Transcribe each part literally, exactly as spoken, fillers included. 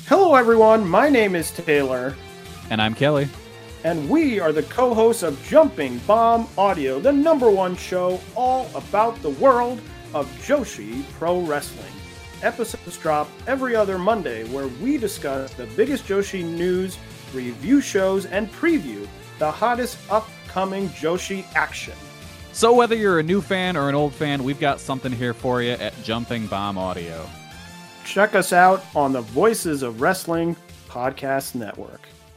Hello, everyone. My name is Taylor. And I'm Kelly. And we are the co-hosts of Jumping Bomb Audio, the number one show all about the world of Joshi Pro Wrestling. Episodes drop every other Monday, where we discuss the biggest Joshi news, review shows, and preview the hottest upcoming Joshi action. So whether you're a new fan or an old fan, we've got something here for you at Jumping Bomb Audio. Check us out on the Voices of Wrestling Podcast Network.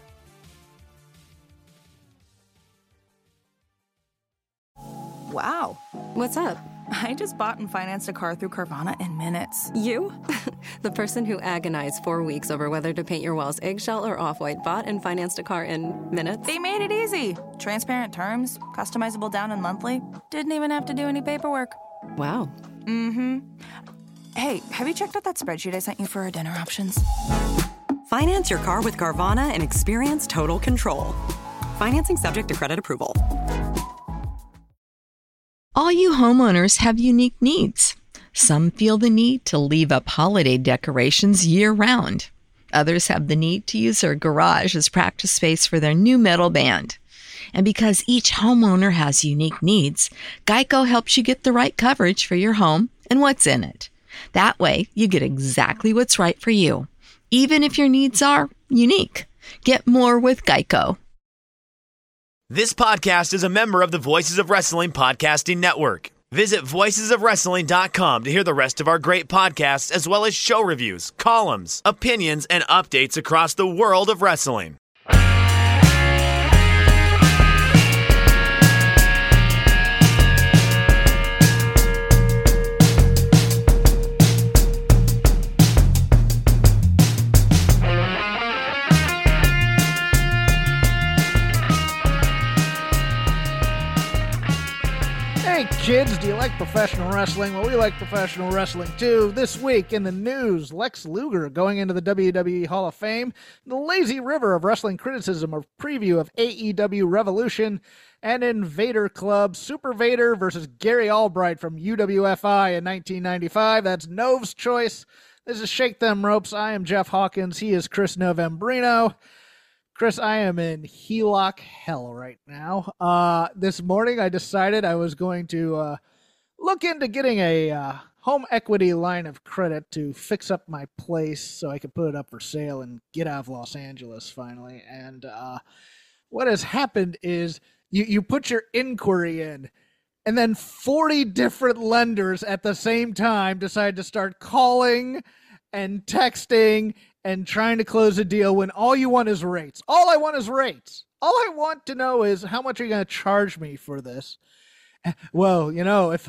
Wow. What's up? I just bought and financed a car through Carvana in minutes. You? The person who agonized four weeks over whether to paint your walls eggshell or off-white bought and financed a car in minutes? They made it easy. Transparent terms, customizable down and monthly. Didn't even have to do any paperwork. Wow. Mm-hmm. Hey, have you checked out that spreadsheet I sent you for our dinner options? Finance your car with Carvana and experience total control. Financing subject to credit approval. All you homeowners have unique needs. Some feel the need to leave up holiday decorations year-round. Others have the need to use their garage as practice space for their new metal band. And because each homeowner has unique needs, Geico helps you get the right coverage for your home and what's in it. That way, you get exactly what's right for you, even if your needs are unique. Get more with Geico. This podcast is a member of the Voices of Wrestling Podcasting Network. Visit voices of wrestling dot com to hear the rest of our great podcasts, as well as show reviews, columns, opinions, and updates across the world of wrestling. Hey kids, do you like professional wrestling? Well, we like professional wrestling too. This week in the news, Lex Luger going into the W W E Hall of Fame, the lazy river of wrestling criticism, a preview of A E W Revolution, and in Vader Club, Super Vader versus Gary Albright from U W F I in nineteen ninety-five. That's Nove's choice. This is Shake Them Ropes. I am Jeff Hawkins. He is Chris Novembrino. Chris, I am in Helock hell right now. Uh, this morning I decided I was going to uh, look into getting a uh, home equity line of credit to fix up my place so I could put it up for sale and get out of Los Angeles finally. And uh, what has happened is you, you put your inquiry in, and then forty different lenders at the same time decide to start calling and texting and trying to close a deal when all you want is rates. All I want is rates. All I want to know is how much are you going to charge me for this? Well, you know, if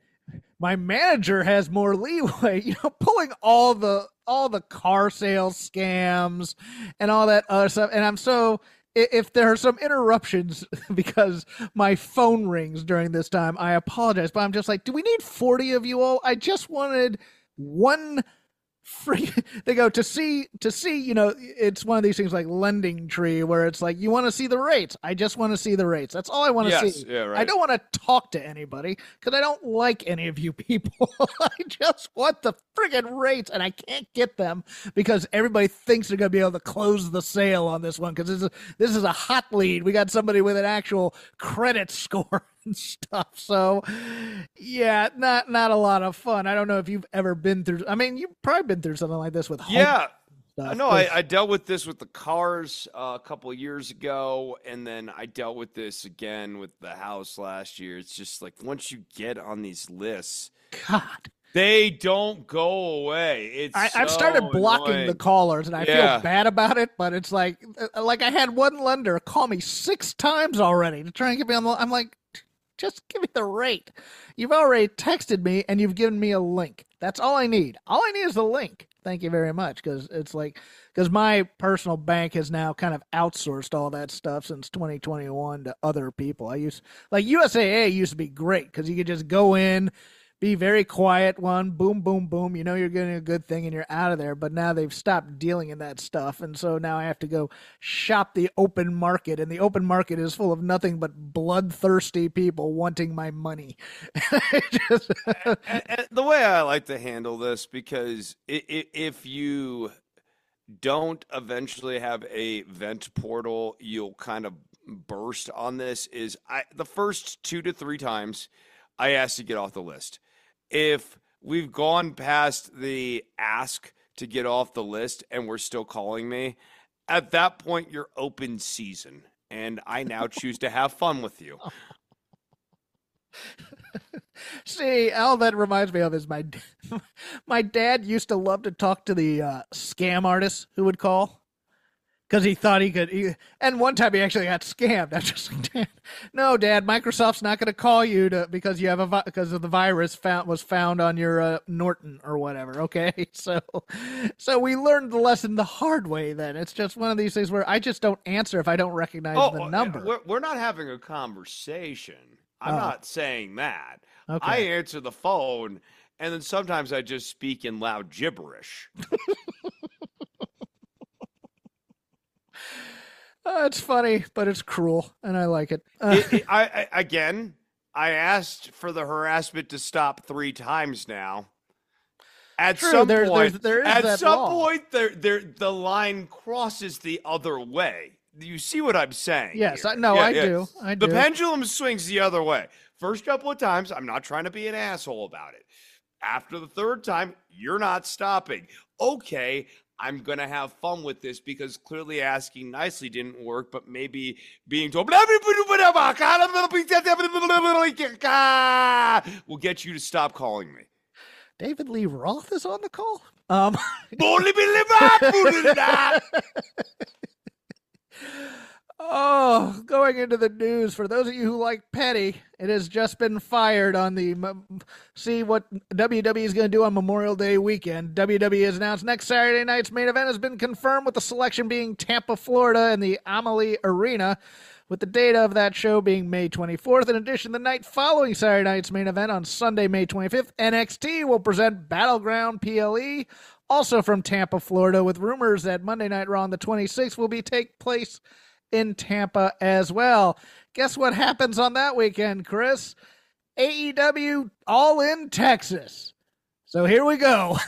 my manager has more leeway, you know, pulling all the all the car sales scams and all that other stuff. And I'm so, if there are some interruptions because my phone rings during this time, I apologize. But I'm just like, do we need forty of you all? I just wanted one free. They go to see to see you know, it's one of these things like Lending Tree where it's like, you want to see the rates. I just want to see the rates. That's all I want to yes, see. Yeah, right. I don't want to talk to anybody because I don't like any of you people. I just want the friggin' rates, and I can't get them because everybody thinks they're going to be able to close the sale on this one because this is this is a hot lead. We got somebody with an actual credit score and stuff. So yeah, not not a lot of fun. I don't know if you've ever been through, I mean, you've probably been through something like this with home yeah stuff. No, I, I dealt with this with the cars uh, a couple of years ago, and then I dealt with this again with the house last year. It's just like once you get on these lists, God, they don't go away. It's I, so I've started blocking annoying. the callers, and I Yeah. feel bad about it. But it's like, like I had one lender call me six times already to try and get me on the. I'm like, just give me the rate. You've already texted me, and you've given me a link. That's all I need. All I need is the link. Thank you very much, because it's like, because my personal bank has now kind of outsourced all that stuff since twenty twenty-one to other people. I used, like U S A A used to be great because you could just go in, be very quiet one, boom, boom, boom. You know you're getting a good thing and you're out of there. But now they've stopped dealing in that stuff. And so now I have to go shop the open market. And the open market is full of nothing but bloodthirsty people wanting my money. Just... and, and the way I like to handle this, because if you don't eventually have a vent portal, you'll kind of burst on this is I the first two to three times I asked to get off the list. If we've gone past the ask to get off the list and we're still calling me, at that point you're open season, and I now choose to have fun with you. See, all that reminds me of is my my dad used to love to talk to the uh, scam artists who would call because he thought he could. He, and one time he actually got scammed. I was just like, Dad, no, Dad, Microsoft's not going to call you to because you have a because of the virus found was found on your uh, Norton or whatever. Okay, so so we learned the lesson the hard way. Then it's just one of these things where I just don't answer if I don't recognize oh, the number. We're, we're not having a conversation. I'm oh. not saying that. Okay. I answer the phone, and then sometimes I just speak in loud gibberish. uh, it's funny, but it's cruel, and I like it. Uh, it, it I, I again, I asked for the harassment to stop three times now. At True, some there, point, there is at that some law. point, there, there, the line crosses the other way. You see what I'm saying? Yes, here? I, no, Yeah, I yeah. do. I do. The pendulum swings the other way. First couple of times, I'm not trying to be an asshole about it. After the third time, you're not stopping. Okay, I'm going to have fun with this because clearly asking nicely didn't work, but maybe being told will get you to stop calling me. David Lee Roth is on the call. Um, oh, going into the news, for those of you who like Petty, it has just been fired on the see what W W E is going to do on Memorial Day weekend. W W E has announced next Saturday night's main event has been confirmed, with the selection being Tampa, Florida, in the Amalie Arena, with the date of that show being May twenty-fourth. In addition, the night following Saturday night's main event on Sunday, May twenty-fifth, N X T will present Battleground P L E, also from Tampa, Florida, with rumors that Monday Night Raw on the twenty-sixth will be take place in Tampa as well. Guess what happens on that weekend, Chris? A E W All in Texas. So here we go.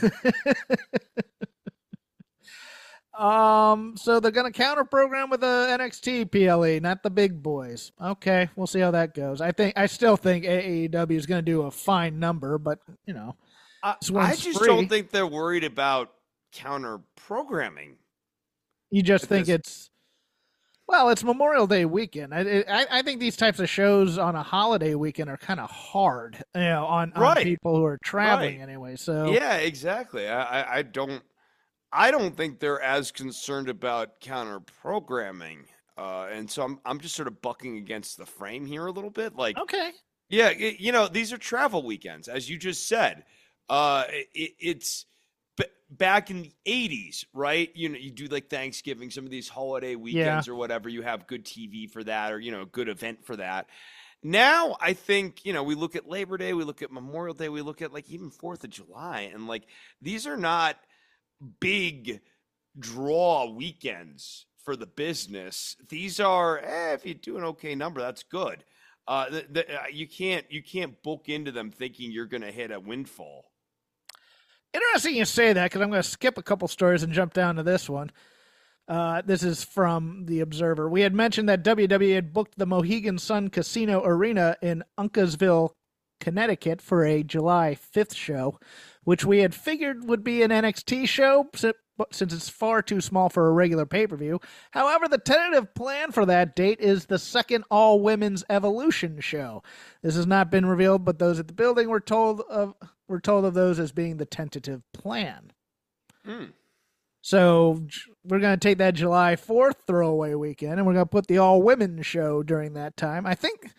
Um, so they're going to counter program with the N X T P L E, not the big boys. Okay, we'll see how that goes. I think I still think A E W is going to do a fine number, but you know, I, I just free. don't think they're worried about counter programming. You just think this. it's well, it's Memorial Day weekend. I, I I think these types of shows on a holiday weekend are kind of hard, you know, on, on Right. people who are traveling Right. anyway. So Yeah, exactly. I, I, I don't. I don't think they're as concerned about counter programming, uh, and so I'm I'm just sort of bucking against the frame here a little bit. Like, okay, yeah, it, you know, these are travel weekends, as you just said. Uh, it, it's b- back in the eighties, right? You know, you do like Thanksgiving, some of these holiday weekends or whatever. You have good T V for that, or you know, a good event for that. Now, I think, you know, we look at Labor Day, we look at Memorial Day, we look at like even Fourth of July, and like these are not big draw weekends for the business. These are, eh, if you do an okay number, that's good. Uh, the, the, uh, you can't you can't book into them thinking you're going to hit a windfall. Interesting you say that, because I'm going to skip a couple stories and jump down to this one. Uh, this is from The Observer. We had mentioned that W W E had booked the Mohegan Sun Casino Arena in Uncasville, Connecticut for a July fifth show, which we had figured would be an N X T show since it's far too small for a regular pay-per-view. However, the tentative plan for that date is the second all-women's Evolution show. This has not been revealed, but those at the building were told of were told of those as being the tentative plan. Hmm. So we're going to take that July fourth throwaway weekend, and we're going to put the all-women show during that time. I think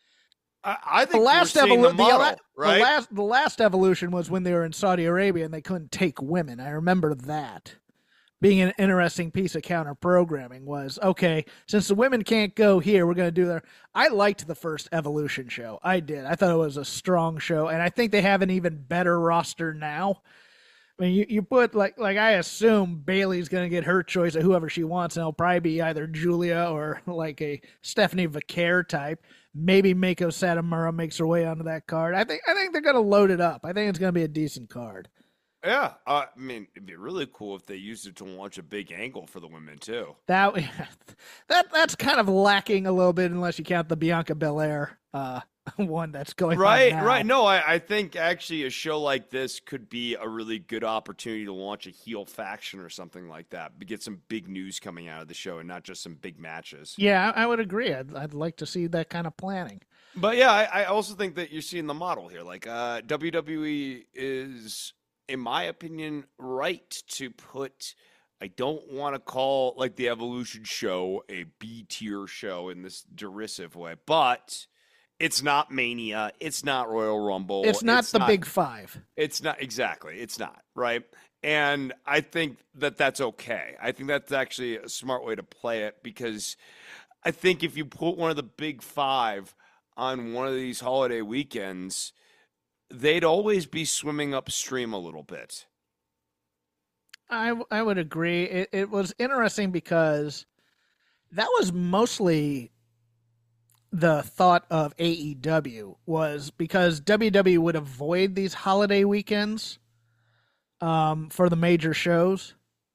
I, I think the last, we're seeing evolu- the model, the, right? the, last, the last Evolution was when they were in Saudi Arabia and they couldn't take women. I remember that being an interesting piece of counter-programming was, okay, since the women can't go here, we're going to do their... I liked the first Evolution show. I did. I thought it was a strong show, and I think they have an even better roster now. I mean, you, you put, like, like I assume Bailey's going to get her choice of whoever she wants, and it'll probably be either Julia or, like, a Stephanie Vaquer type. Maybe Mako Satomura makes her way onto that card. I think I think they're going to load it up. I think it's going to be a decent card. Yeah, uh, I mean, it'd be really cool if they used it to launch a big angle for the women too. That that that's kind of lacking a little bit, unless you count the Bianca Belair uh, one that's going right, on now. right. No, I, I think actually a show like this could be a really good opportunity to launch a heel faction or something like that, to get some big news coming out of the show and not just some big matches. Yeah, I, I would agree. I'd, I'd like to see that kind of planning. But yeah, I, I also think that you're seeing the model here. Like uh, W W E is, in my opinion, right to put, I don't want to call like the Evolution show a B tier show in this derisive way, but it's not Mania. It's not Royal Rumble. It's not it's the not, big five. It's not, exactly. It's not, right? And I think that that's okay. I think that's actually a smart way to play it, because I think if you put one of the big five on one of these holiday weekends, they'd always be swimming upstream a little bit. I, I would agree. It, it was interesting because that was mostly the thought of A E W, was because W W E would avoid these holiday weekends um, for the major shows.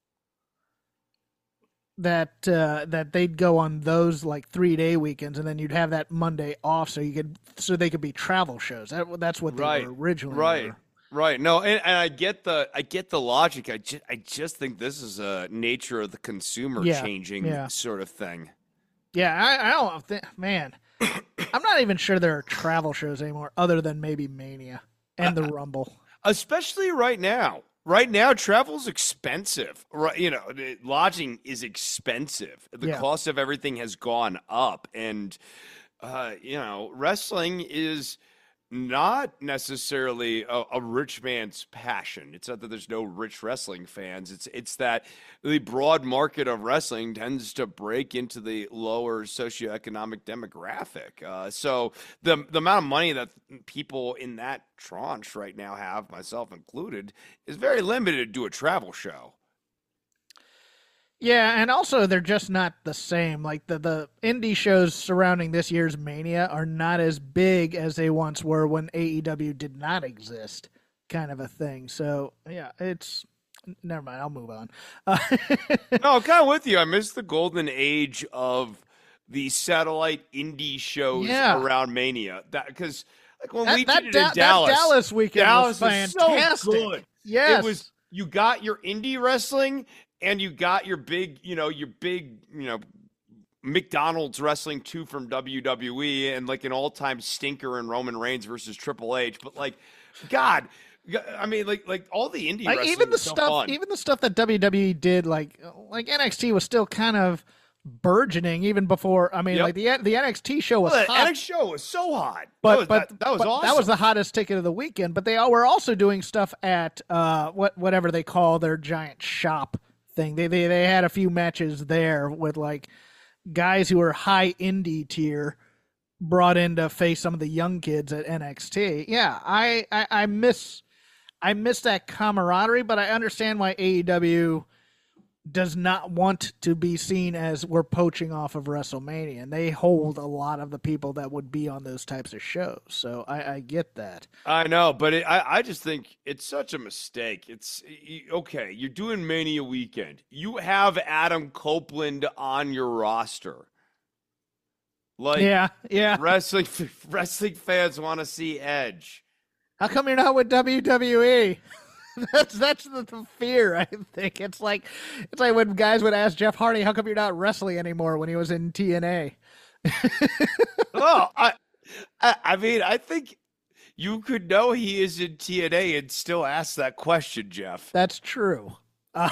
That uh, that they'd go on those like three day weekends, and then you'd have that Monday off, so you could so they could be travel shows. That, that's what they right. were originally. Right, were. right. No, and, and I get the I get the logic. I just I just think this is a nature of the consumer yeah, changing yeah. sort of thing. Yeah, I, I don't think, man. I'm not even sure there are travel shows anymore, other than maybe Mania and the uh, Rumble. Especially right now. Right now, travel's expensive. Right, you know, lodging is expensive. The yeah. cost of everything has gone up, and uh, you know, wrestling is not necessarily a, a rich man's passion. It's not that there's no rich wrestling fans. It's it's that the broad market of wrestling tends to break into the lower socioeconomic demographic. Uh, so the the amount of money that people in that tranche right now have, myself included, is very limited to a travel show. Yeah, and also they're just not the same. Like the, the indie shows surrounding this year's Mania are not as big as they once were when A E W did not exist, kind of a thing. So, yeah, it's... Never mind, I'll move on. Uh, no, I'm kind of with you. I miss the golden age of the satellite indie shows yeah. around Mania. That because like when that, we that did it da- in Dallas, that Dallas weekend Dallas was fantastic. So good. Yes. It was, you got your indie wrestling and you got your big, you know, your big, you know, McDonald's wrestling too from W W E, and like an all-time stinker in Roman Reigns versus Triple H. But like, God, I mean, like, like all the indie like wrestling even the was so stuff, fun. even the stuff that W W E did, like like N X T was still kind of burgeoning even before. I mean, Yep. like the the N X T show was well, the hot. N X T show was so hot, But that was, but that, that was but awesome. that was the hottest ticket of the weekend. But they all were also doing stuff at uh what whatever they call their giant shop thing. They they they had a few matches there with like guys who were high indie tier brought in to face some of the young kids at N X T. Yeah, I I, I miss I miss that camaraderie, but I understand why A E W does not want to be seen as we're poaching off of WrestleMania, and they hold a lot of the people that would be on those types of shows. So I, I get that. I know, but it, I, I just think it's such a mistake. It's okay. You're doing Mania weekend. You have Adam Copeland on your roster. Like, yeah, yeah. Wrestling wrestling fans want to see Edge. How come you're not with W W E? That's that's the, the fear. I think it's like it's like when guys would ask Jeff Hardy, "How come you're not wrestling anymore?" when he was in T N A. Oh, I, I, I mean, I think you could know he is in T N A and still ask that question, Jeff. That's true. Uh,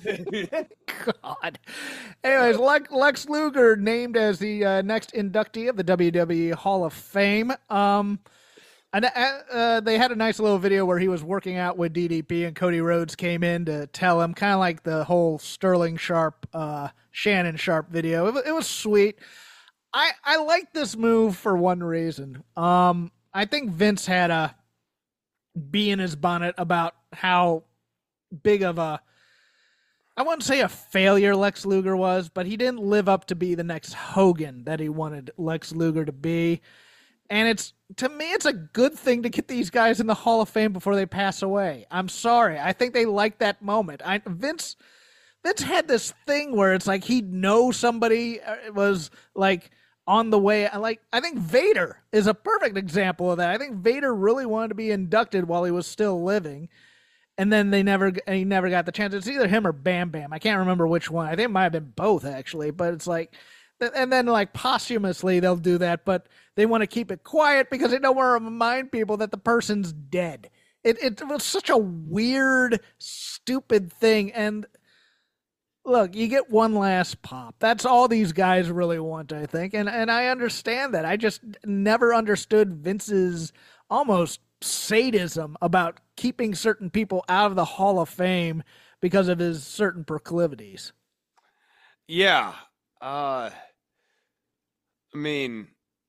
God. Anyways, Lex, Lex Luger named as the uh, next inductee of the W W E Hall of Fame. Um. And uh, they had a nice little video where he was working out with D D P, and Cody Rhodes came in to tell him, kind of like the whole Sterling Sharp, uh, Shannon Sharp video. It, it was sweet. I I like this move for one reason. Um, I think Vince had a bee in his bonnet about how big of a, I wouldn't say a failure Lex Luger was, but he didn't live up to be the next Hogan that he wanted Lex Luger to be. And it's, to me, it's a good thing to get these guys in the Hall of Fame before they pass away. I'm sorry. I think they like that moment. I, Vince, Vince had this thing where it's like he'd know somebody was like on the way. Like, I think Vader is a perfect example of that. I think Vader really wanted to be inducted while he was still living. And then they never, he never got the chance. It's either him or Bam Bam. I can't remember which one. I think it might have been both, actually. But it's like, and then like posthumously they'll do that, but they want to keep it quiet because they don't want to remind people that the person's dead. It it was such a weird, stupid thing. And look, you get one last pop. That's all these guys really want, I think. And and I understand that. I just never understood Vince's almost sadism about keeping certain people out of the Hall of Fame because of his certain proclivities. Yeah. Uh, I mean,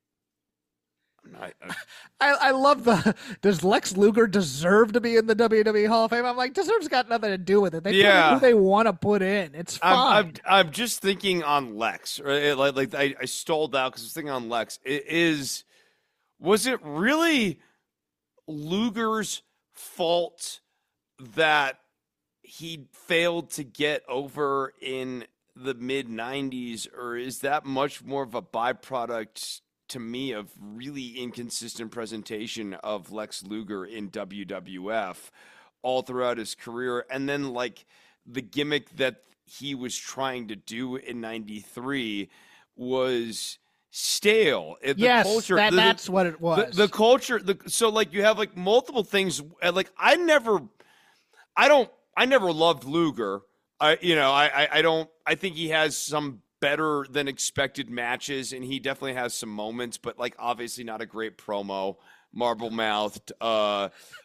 I, I, I, I love the, does Lex Luger deserve to be in the W W E Hall of Fame? I'm like, deserve's got nothing to do with it. They yeah. put who they want to put in. It's fine. I'm, I'm, I'm just thinking on Lex. Right? Like, like I, I stalled out because I was thinking on Lex. It is, was it really Luger's fault that he failed to get over in the mid nineties, or is that much more of a byproduct to me of really inconsistent presentation of Lex Luger in W W F all throughout his career? And then like the gimmick that he was trying to do in ninety-three was stale. The yes, culture, that, the, that's what it was. The, the culture, the, so like you have like multiple things. Like I never, I don't, I never loved Luger. I, you know, I, I, I don't, I think he has some better than expected matches, and he definitely has some moments, but like obviously not a great promo, marble mouthed. Uh,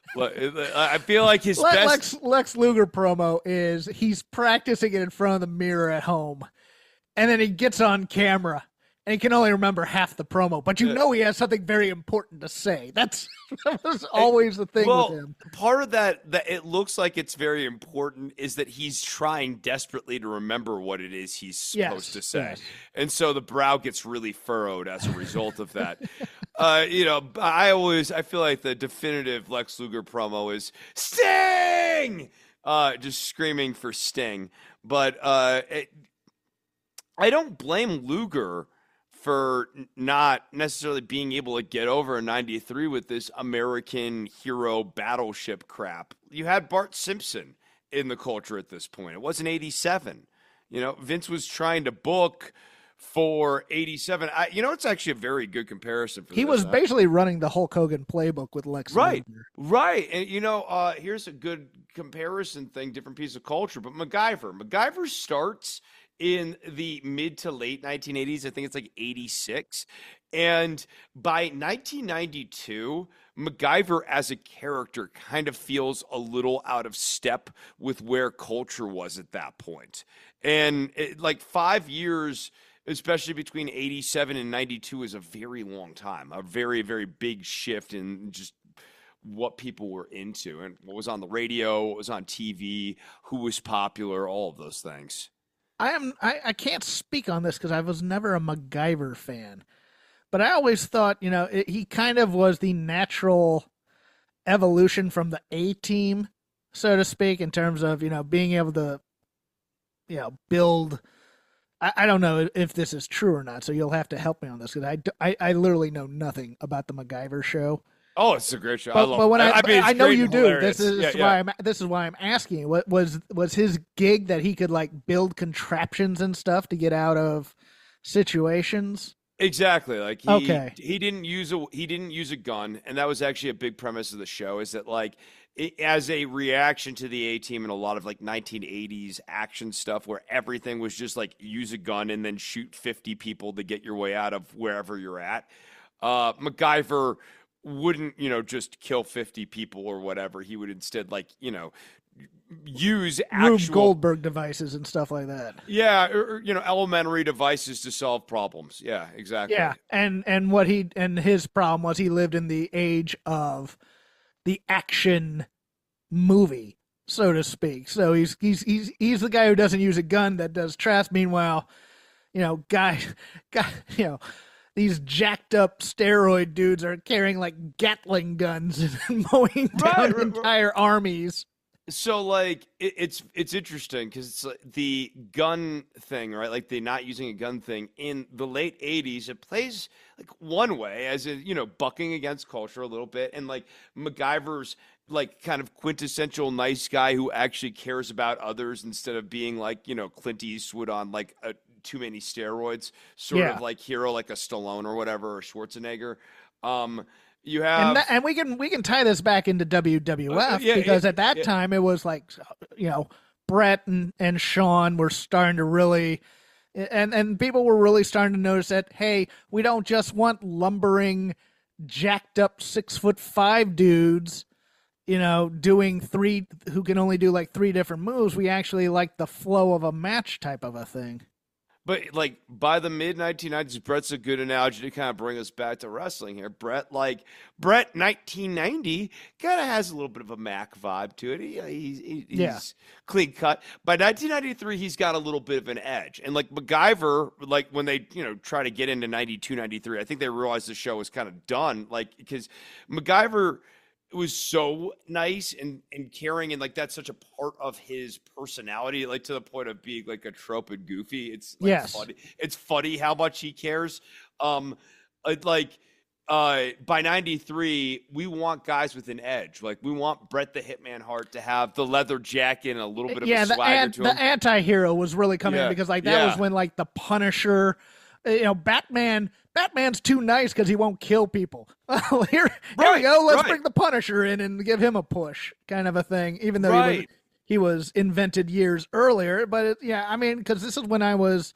I feel like his Lex, best Lex, Lex Luger promo is he's practicing it in front of the mirror at home, and then he gets on camera. And he can only remember half the promo, but you know he has something very important to say. That's that was always the thing well, with him. Part of that, that it looks like it's very important, is that he's trying desperately to remember what it is he's supposed yes, to say. Yes. And so the brow gets really furrowed as a result of that. uh, you know, I always, I feel like the definitive Lex Luger promo is Sting! Uh, just screaming for Sting. But uh, it, I don't blame Luger for not necessarily being able to get over in ninety-three with this American hero battleship crap. You had Bart Simpson in the culture at this point. It wasn't eighty-seven. You know, Vince was trying to book for eighty-seven. I, you know, it's actually a very good comparison. For he this. was basically running the Hulk Hogan playbook with Lex Right, Luger. right. And, you know, uh, here's a good comparison thing, different piece of culture. But MacGyver. MacGyver starts in the mid to late nineteen eighties. I think it's like eighty-six. And by nineteen ninety-two, MacGyver as a character kind of feels a little out of step with where culture was at that point. And it, like five years, especially between eighty-seven and ninety-two, is a very long time, a very, very big shift in just what people were into and what was on the radio, what was on T V, who was popular, all of those things. I am I, I can't speak on this because I was never a MacGyver fan, but I always thought, you know, it, he kind of was the natural evolution from the A-Team, so to speak, in terms of, you know, being able to, you know, build. I, I don't know if this is true or not, so you'll have to help me on this because I, I, I literally know nothing about the MacGyver show. Oh, it's a great show. But, I love but when it. I, I, mean, I know you do. Hilarious. This is yeah, why yeah. I'm. This is why I'm asking. What was was his gig that he could like build contraptions and stuff to get out of situations? Exactly. Like he, okay. he didn't use a he didn't use a gun, and that was actually a big premise of the show. Is that like it, as a reaction to the A-Team and a lot of like nineteen eighties action stuff, where everything was just like use a gun and then shoot fifty people to get your way out of wherever you're at. Uh, MacGyver wouldn't, you know, just kill fifty people or whatever. He would instead, like, you know, use actual Rube Goldberg devices and stuff like that. Yeah, or, or, you know, elementary devices to solve problems. Yeah, exactly. Yeah, and and what he and his problem was he lived in the age of the action movie, so to speak. So he's he's he's he's the guy who doesn't use a gun that does trash. Meanwhile, you know, guy, guy, you know. these jacked up steroid dudes are carrying like Gatling guns and mowing down Right, right, entire armies. So like it, it's it's interesting because it's like the gun thing, right? Like the not using a gun thing in the late eighties. It plays like one way as a, you know, bucking against culture a little bit, and like MacGyver's like kind of quintessential nice guy who actually cares about others instead of being like, you know, Clint Eastwood on like a, too many steroids sort Yeah. of like hero, like a Stallone or whatever, or Schwarzenegger. Um, You have, And, that, and we can we can tie this back into W W F Uh, yeah, because yeah, at that yeah. time it was like, you know, Brett and, and Sean were starting to really, and and people were really starting to notice that, hey, we don't just want lumbering, jacked up six foot five dudes, you know, doing three who can only do like three different moves. We actually like the flow of a match type of a thing. But like by the mid nineteen nineties, Brett's a good analogy to kind of bring us back to wrestling here. Brett, like Brett, nineteen ninety kind of has a little bit of a Mac vibe to it. He, he's he, he's Yeah. clean cut. By nineteen ninety-three, he's got a little bit of an edge. And like MacGyver, like when they you know try to get into ninety-two, ninety-three, I think they realized the show was kind of done. Like because MacGyver was so nice and, and caring, and like that's such a part of his personality, like to the point of being like a trope and goofy. It's like Yes. funny. It's funny how much he cares. Um, it, like uh, by ninety-three, we want guys with an edge. Like we want Bret the Hitman Hart to have the leather jacket and a little bit of yeah, a the, swagger an, to the him. anti-hero was really coming Yeah, in because like that yeah. was when like the Punisher, uh, you know, Batman. Batman's too nice because he won't kill people. Well, here, here we Right, go. Let's right. bring the Punisher in and give him a push, kind of a thing. Even though he was Right. he was invented years earlier, but it, yeah, I mean, because this is when I was.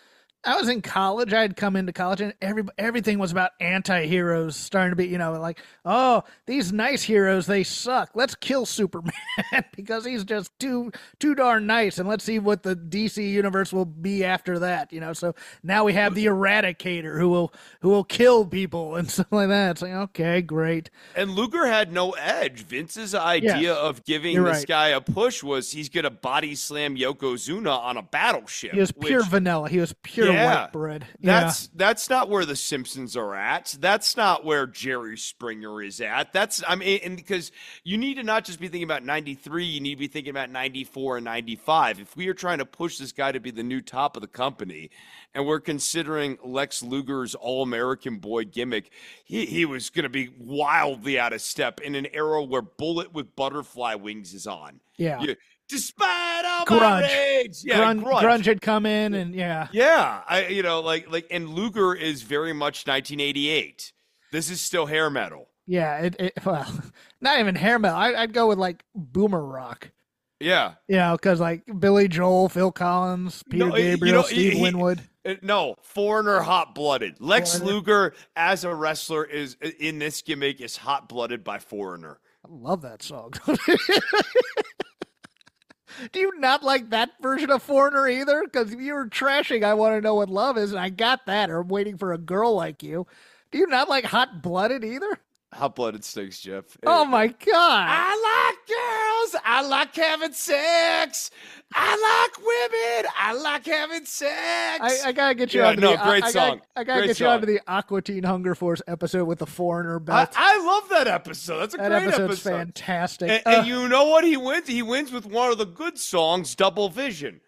I was in college. I had come into college, and every everything was about anti-heroes starting to be, you know, like, oh, these nice heroes, they suck. Let's kill Superman because he's just too too darn nice, and let's see what the D C universe will be after that, you know. So now we have the Eradicator who will who will kill people and stuff like that. It's like, okay, great. And Luger had no edge. Vince's idea Yes, of giving you're this right. guy a push was he's going to body slam Yokozuna on a battleship. He was pure which- vanilla. He was pure Yeah. white bread. That's that's not where the Simpsons are at. That's not where Jerry Springer is at. That's I mean, and because you need to not just be thinking about ninety-three, you need to be thinking about ninety-four and ninety-five. If we are trying to push this guy to be the new top of the company, and we're considering Lex Luger's All-American Boy gimmick, he he was going to be wildly out of step in an era where Bullet with butterfly wings is on. yeah. You- despite all my Grunge. rage, yeah, grunge, grunge. grunge had come in, and yeah. Yeah, I you know like like and Luger is very much nineteen eighty-eight. This is still hair metal. Yeah, it, it well, not even hair metal. I, I'd go with like boomer rock. Yeah. You know, because like Billy Joel, Phil Collins, Peter No, you Gabriel, know, Steve he- Winwood. Uh, No, Foreigner hot blooded. Lex Foreigner. Luger as a wrestler is in this gimmick is hot blooded by Foreigner. I love that song. Do you not like that version of Foreigner either? Because if you were trashing I Want to Know What Love Is, and I got that, or I'm waiting for a girl like you. Do you not like Hot Blooded either? Hot blooded stinks, Jeff. Oh my God. I like girls. I like having sex. I like women. I like having sex. I, I gotta get you Yeah, onto no, the great I, I song. gotta, I gotta Great get you song. onto the Aqua Teen Hunger Force episode with the Foreigner I, belt. I love that episode. That's a that great episode's episode. fantastic. And, Uh, and you know what he wins? He wins with one of the good songs, Double Vision.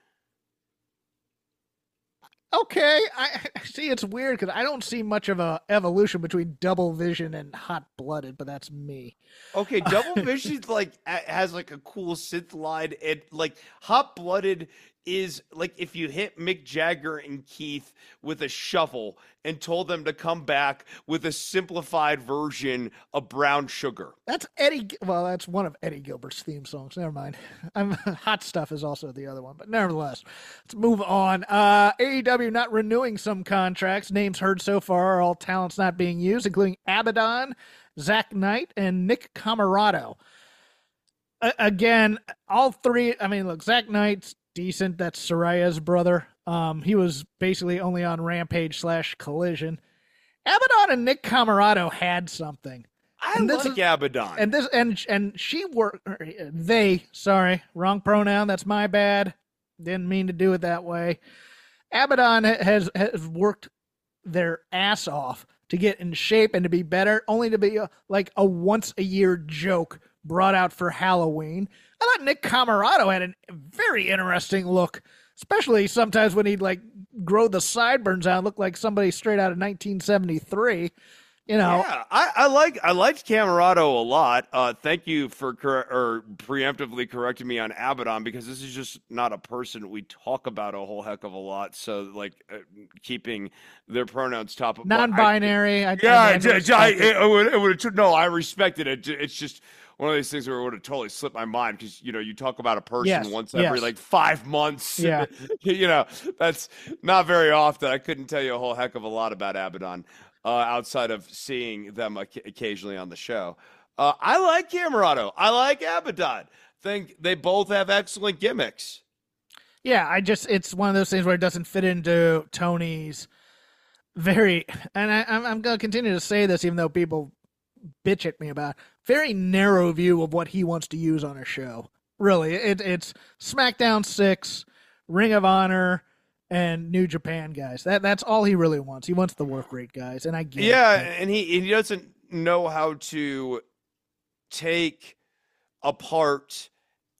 Okay, I I see. It's weird because I don't see much of a evolution between Double Vision and Hot Blooded, but that's me. Okay, Double Vision's like a- has like a cool synth line, and like Hot Blooded is like if you hit Mick Jagger and Keith with a shovel and told them to come back with a simplified version of Brown Sugar. That's Eddie. G- Well, that's one of Eddie Gilbert's theme songs. Never mind. I'm, Hot Stuff is also the other one, but nevertheless, let's move on. Uh, A E W not renewing some contracts. Names heard so far are all talents not being used, including Abaddon, Zach Knight, and Nick Camarado. A- again, all three. I mean, look, Zach Knight's decent. That's Soraya's brother. Um, he was basically only on Rampage slash Collision. Abaddon and Nick Camarado had something. I And this like is- Abaddon. And this and and she worked. They, sorry, wrong pronoun. That's my bad. Didn't mean to do it that way. Abaddon has has worked their ass off to get in shape and to be better, only to be a, like a once a year joke brought out for Halloween. I thought Nick Comoroto had a very interesting look, especially sometimes when he'd like grow the sideburns out, look like somebody straight out of nineteen seventy-three. You know, yeah, I, I like I liked Comoroto a lot. Uh, thank you for cor- or preemptively correcting me on Abaddon, because this is just not a person we talk about a whole heck of a lot. So, like, uh, keeping their pronouns top of non-binary. I, I, yeah, I, I, I, it, it would, it would, no, I respected it. It's just one of these things where it would have totally slipped my mind, because, you know, you talk about a person yes, once every yes. like five months. Yeah. You know, that's not very often. I couldn't tell you a whole heck of a lot about Abaddon. Uh, outside of seeing them occasionally on the show. Uh, I like Comoroto. I like Abaddon. Think they both have excellent gimmicks. Yeah, I just, it's one of those things where it doesn't fit into Tony's very, and I, I'm, I'm going to continue to say this even though people bitch at me about it, very narrow view of what he wants to use on a show. Really, it, it's SmackDown six, Ring of Honor, and New Japan guys. That that's all he really wants. He wants the work rate guys, and I get yeah, it. and he he doesn't know how to take a part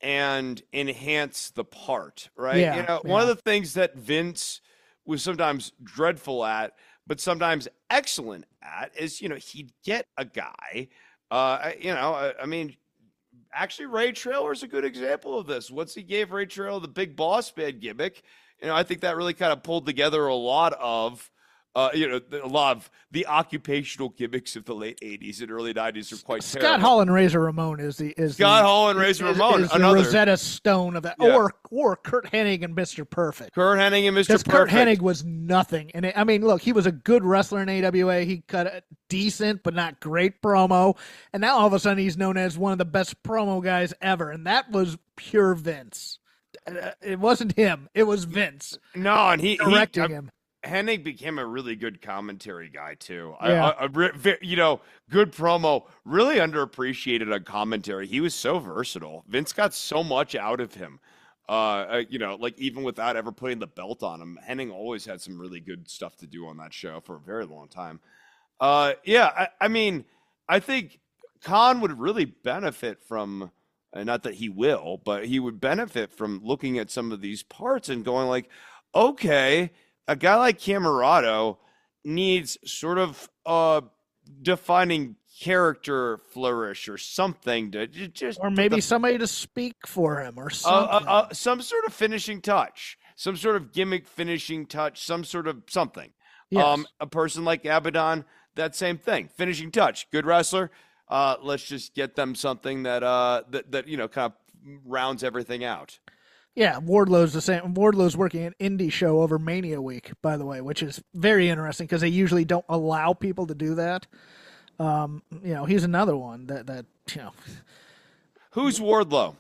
and enhance the part, right? Yeah, you know, yeah. one of the things that Vince was sometimes dreadful at, but sometimes excellent at, is, you know, he'd get a guy, uh, you know, I, I mean, actually Ray Traylor is a good example of this. Once he gave Ray Traylor the Big Boss Man gimmick, you know, I think that really kind of pulled together a lot of, uh, you know, a lot of the occupational gimmicks of the late eighties and early nineties are quite Scott terrible. Hall and Razor Ramon is the is Scott the, Hall and Razor is, Ramon, is another the Rosetta Stone of that, Yeah. or or Kurt Hennig and Mister Perfect. Kurt Hennig and Mister Because Kurt Perfect. Hennig was nothing, and it, I mean, look, he was a good wrestler in A W A. He cut a decent but not great promo, and now all of a sudden he's known as one of the best promo guys ever, and that was pure Vince. Uh, It wasn't him; it was Vince. No, and he directing he, him. Hennig became a really good commentary guy too. Yeah. I, I, I, you know, good promo, really underappreciated on commentary. He was so versatile. Vince got so much out of him. Uh, you know, like even without ever putting the belt on him, Hennig always had some really good stuff to do on that show for a very long time. Uh, yeah, I, I mean, I think Khan would really benefit from, and not that he will, but he would benefit from looking at some of these parts and going like, okay, a guy like Comoroto needs sort of a defining character flourish or something to just, Or maybe the, somebody to speak for him or uh, something. uh, uh, some sort of finishing touch, some sort of gimmick finishing touch, some sort of something. Yes. Um, a person like Abaddon, that same thing, finishing touch, good wrestler. Uh, let's just get them something that uh that, that you know kind of rounds everything out. Yeah, Wardlow's the same. Wardlow's working an indie show over Mania Week, by the way, which is very interesting because they usually don't allow people to do that. Um, you know, he's another one that that you know. Who's Wardlow?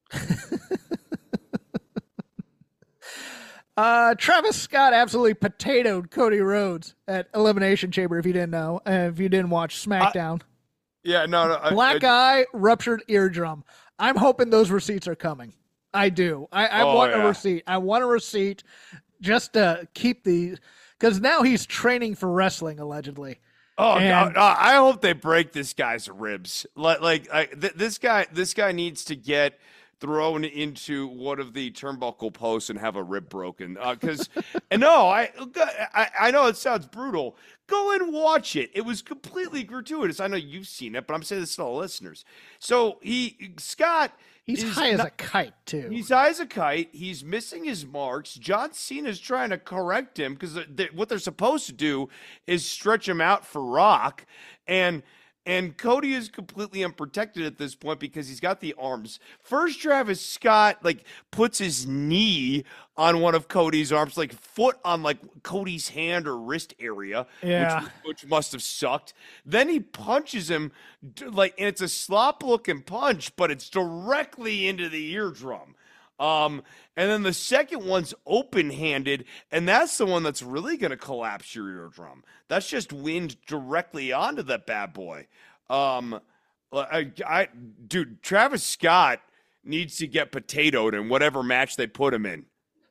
uh, Travis Scott absolutely potatoed Cody Rhodes at Elimination Chamber. If you didn't know, uh, if you didn't watch SmackDown, I, yeah, no, no, black I, eye, ruptured eardrum. I'm hoping those receipts are coming. I do. I, I Oh, want yeah. a receipt. I want a receipt just to keep the, because now he's training for wrestling allegedly. Oh, And- no, no, I hope they break this guy's ribs. Like, like I, th- this guy, this guy needs to get thrown into one of the turnbuckle posts and have a rib broken. Because, and no, I, I, I know it sounds brutal. Go and watch it. It was completely gratuitous. I know you've seen it, but I'm saying this to all listeners. So he, Scott. He's is high as not- a kite too. He's high as a kite. He's missing his marks. John Cena's trying to correct him because what they're supposed to do is stretch him out for Rock, and and Cody is completely unprotected at this point because he's got the arms. First, Travis Scott like puts his knee on one of Cody's arms, like foot on like Cody's hand or wrist area, Yeah. which, which must have sucked. Then he punches him, d- like, and it's a slop-looking punch, but it's directly into the eardrum. Um, and then the second one's open-handed, and that's the one that's really going to collapse your eardrum. That's just wind directly onto that bad boy. Um, I, I, dude, Travis Scott needs to get potatoed in whatever match they put him in.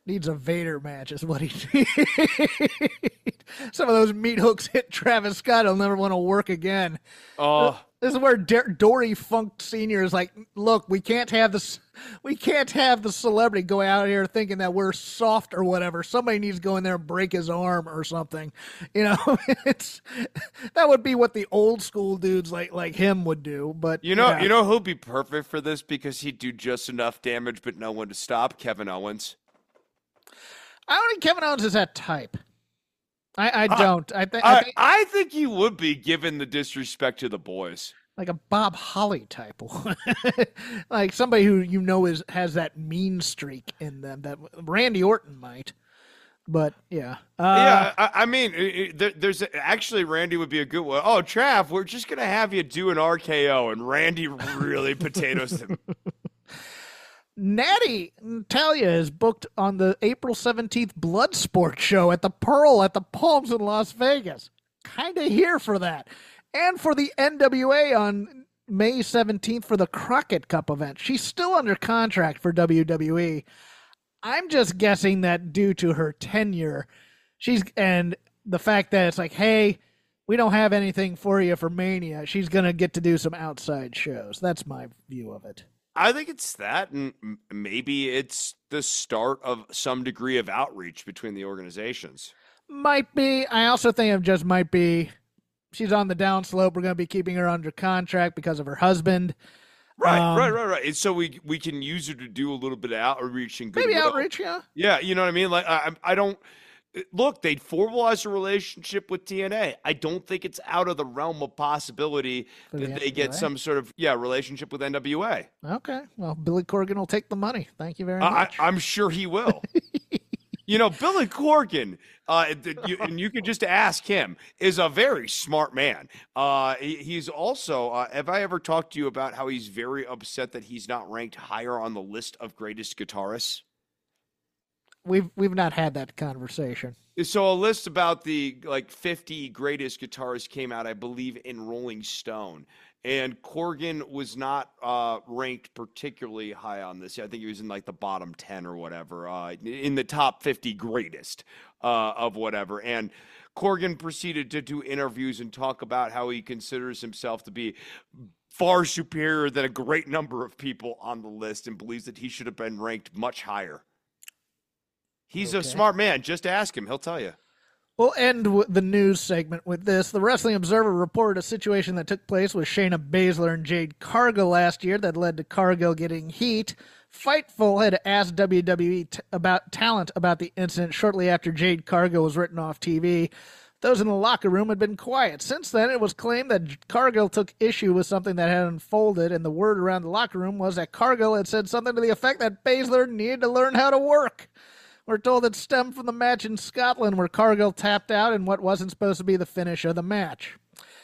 Needs a Vader match is what he needs. Some of those meat hooks hit Travis Scott. He'll never want to work again. Oh. Uh, this is where D- Dory Funk Senior is like, look, we can't have this. We can't have the celebrity go out here thinking that we're soft or whatever. Somebody needs to go in there and break his arm or something. You know, it's that would be what the old school dudes like like him would do. But you know, yeah. you know who'd be perfect for this because he'd do just enough damage, but no one to stop? Kevin Owens. I don't think Kevin Owens is that type. I, I don't. I, th- I, I think I think he would be, given the disrespect to the boys. Like a Bob Holly type, like somebody who you know is has that mean streak in them that Randy Orton might. But yeah, uh, yeah. I, I mean, it, it, there, there's actually Randy would be a good one. Oh, Trav, we're just gonna have you do an R K O, and Randy really potatoes him. Natty Natalya is booked on the April seventeenth Bloodsport show at the Pearl at the Palms in Las Vegas. Kind of here for that. And for the N W A on May seventeenth for the Crockett Cup event. She's still under contract for W W E. I'm just guessing that due to her tenure, she's and the fact that it's like, hey, we don't have anything for you for Mania, she's going to get to do some outside shows. That's my view of it. I think it's that, and maybe it's the start of some degree of outreach between the organizations. Might be. I also think it just might be she's on the downslope. We're going to be keeping her under contract because of her husband. Right, um, right, right, right. And so we we can use her to do a little bit of outreach and maybe goodwill. outreach, yeah. Yeah, you know what I mean? Like, I, I don't look. They'd formalize a relationship with T N A. I don't think it's out of the realm of possibility For that the they get N W A? some sort of yeah relationship with N W A. Okay. Well, Billy Corgan will take the money. Thank you very I, much. I, I'm sure he will. You know, Billy Corgan, uh, you, and you can just ask him, is a very smart man. Uh, he, he's also, uh, have I ever talked to you about how he's very upset that he's not ranked higher on the list of greatest guitarists? We've we've not had that conversation. So a list about the like fifty greatest guitarists came out, I believe, in Rolling Stone. And Corgan was not uh, ranked particularly high on this. I think he was in like the bottom ten or whatever, uh, in the top fifty greatest uh, of whatever. And Corgan proceeded to do interviews and talk about how he considers himself to be far superior than a great number of people on the list and believes that he should have been ranked much higher. He's Okay. a smart man. Just ask him. He'll tell you. We'll end with the news segment with this. The Wrestling Observer reported a situation that took place with Shayna Baszler and Jade Cargill last year that led to Cargill getting heat. Fightful had asked W W E t- about talent about the incident shortly after Jade Cargill was written off T V. Those in the locker room had been quiet. Since then, it was claimed that Cargill took issue with something that had unfolded, and the word around the locker room was that Cargill had said something to the effect that Baszler needed to learn how to work. We're told it stemmed from the match in Scotland where Cargill tapped out in what wasn't supposed to be the finish of the match.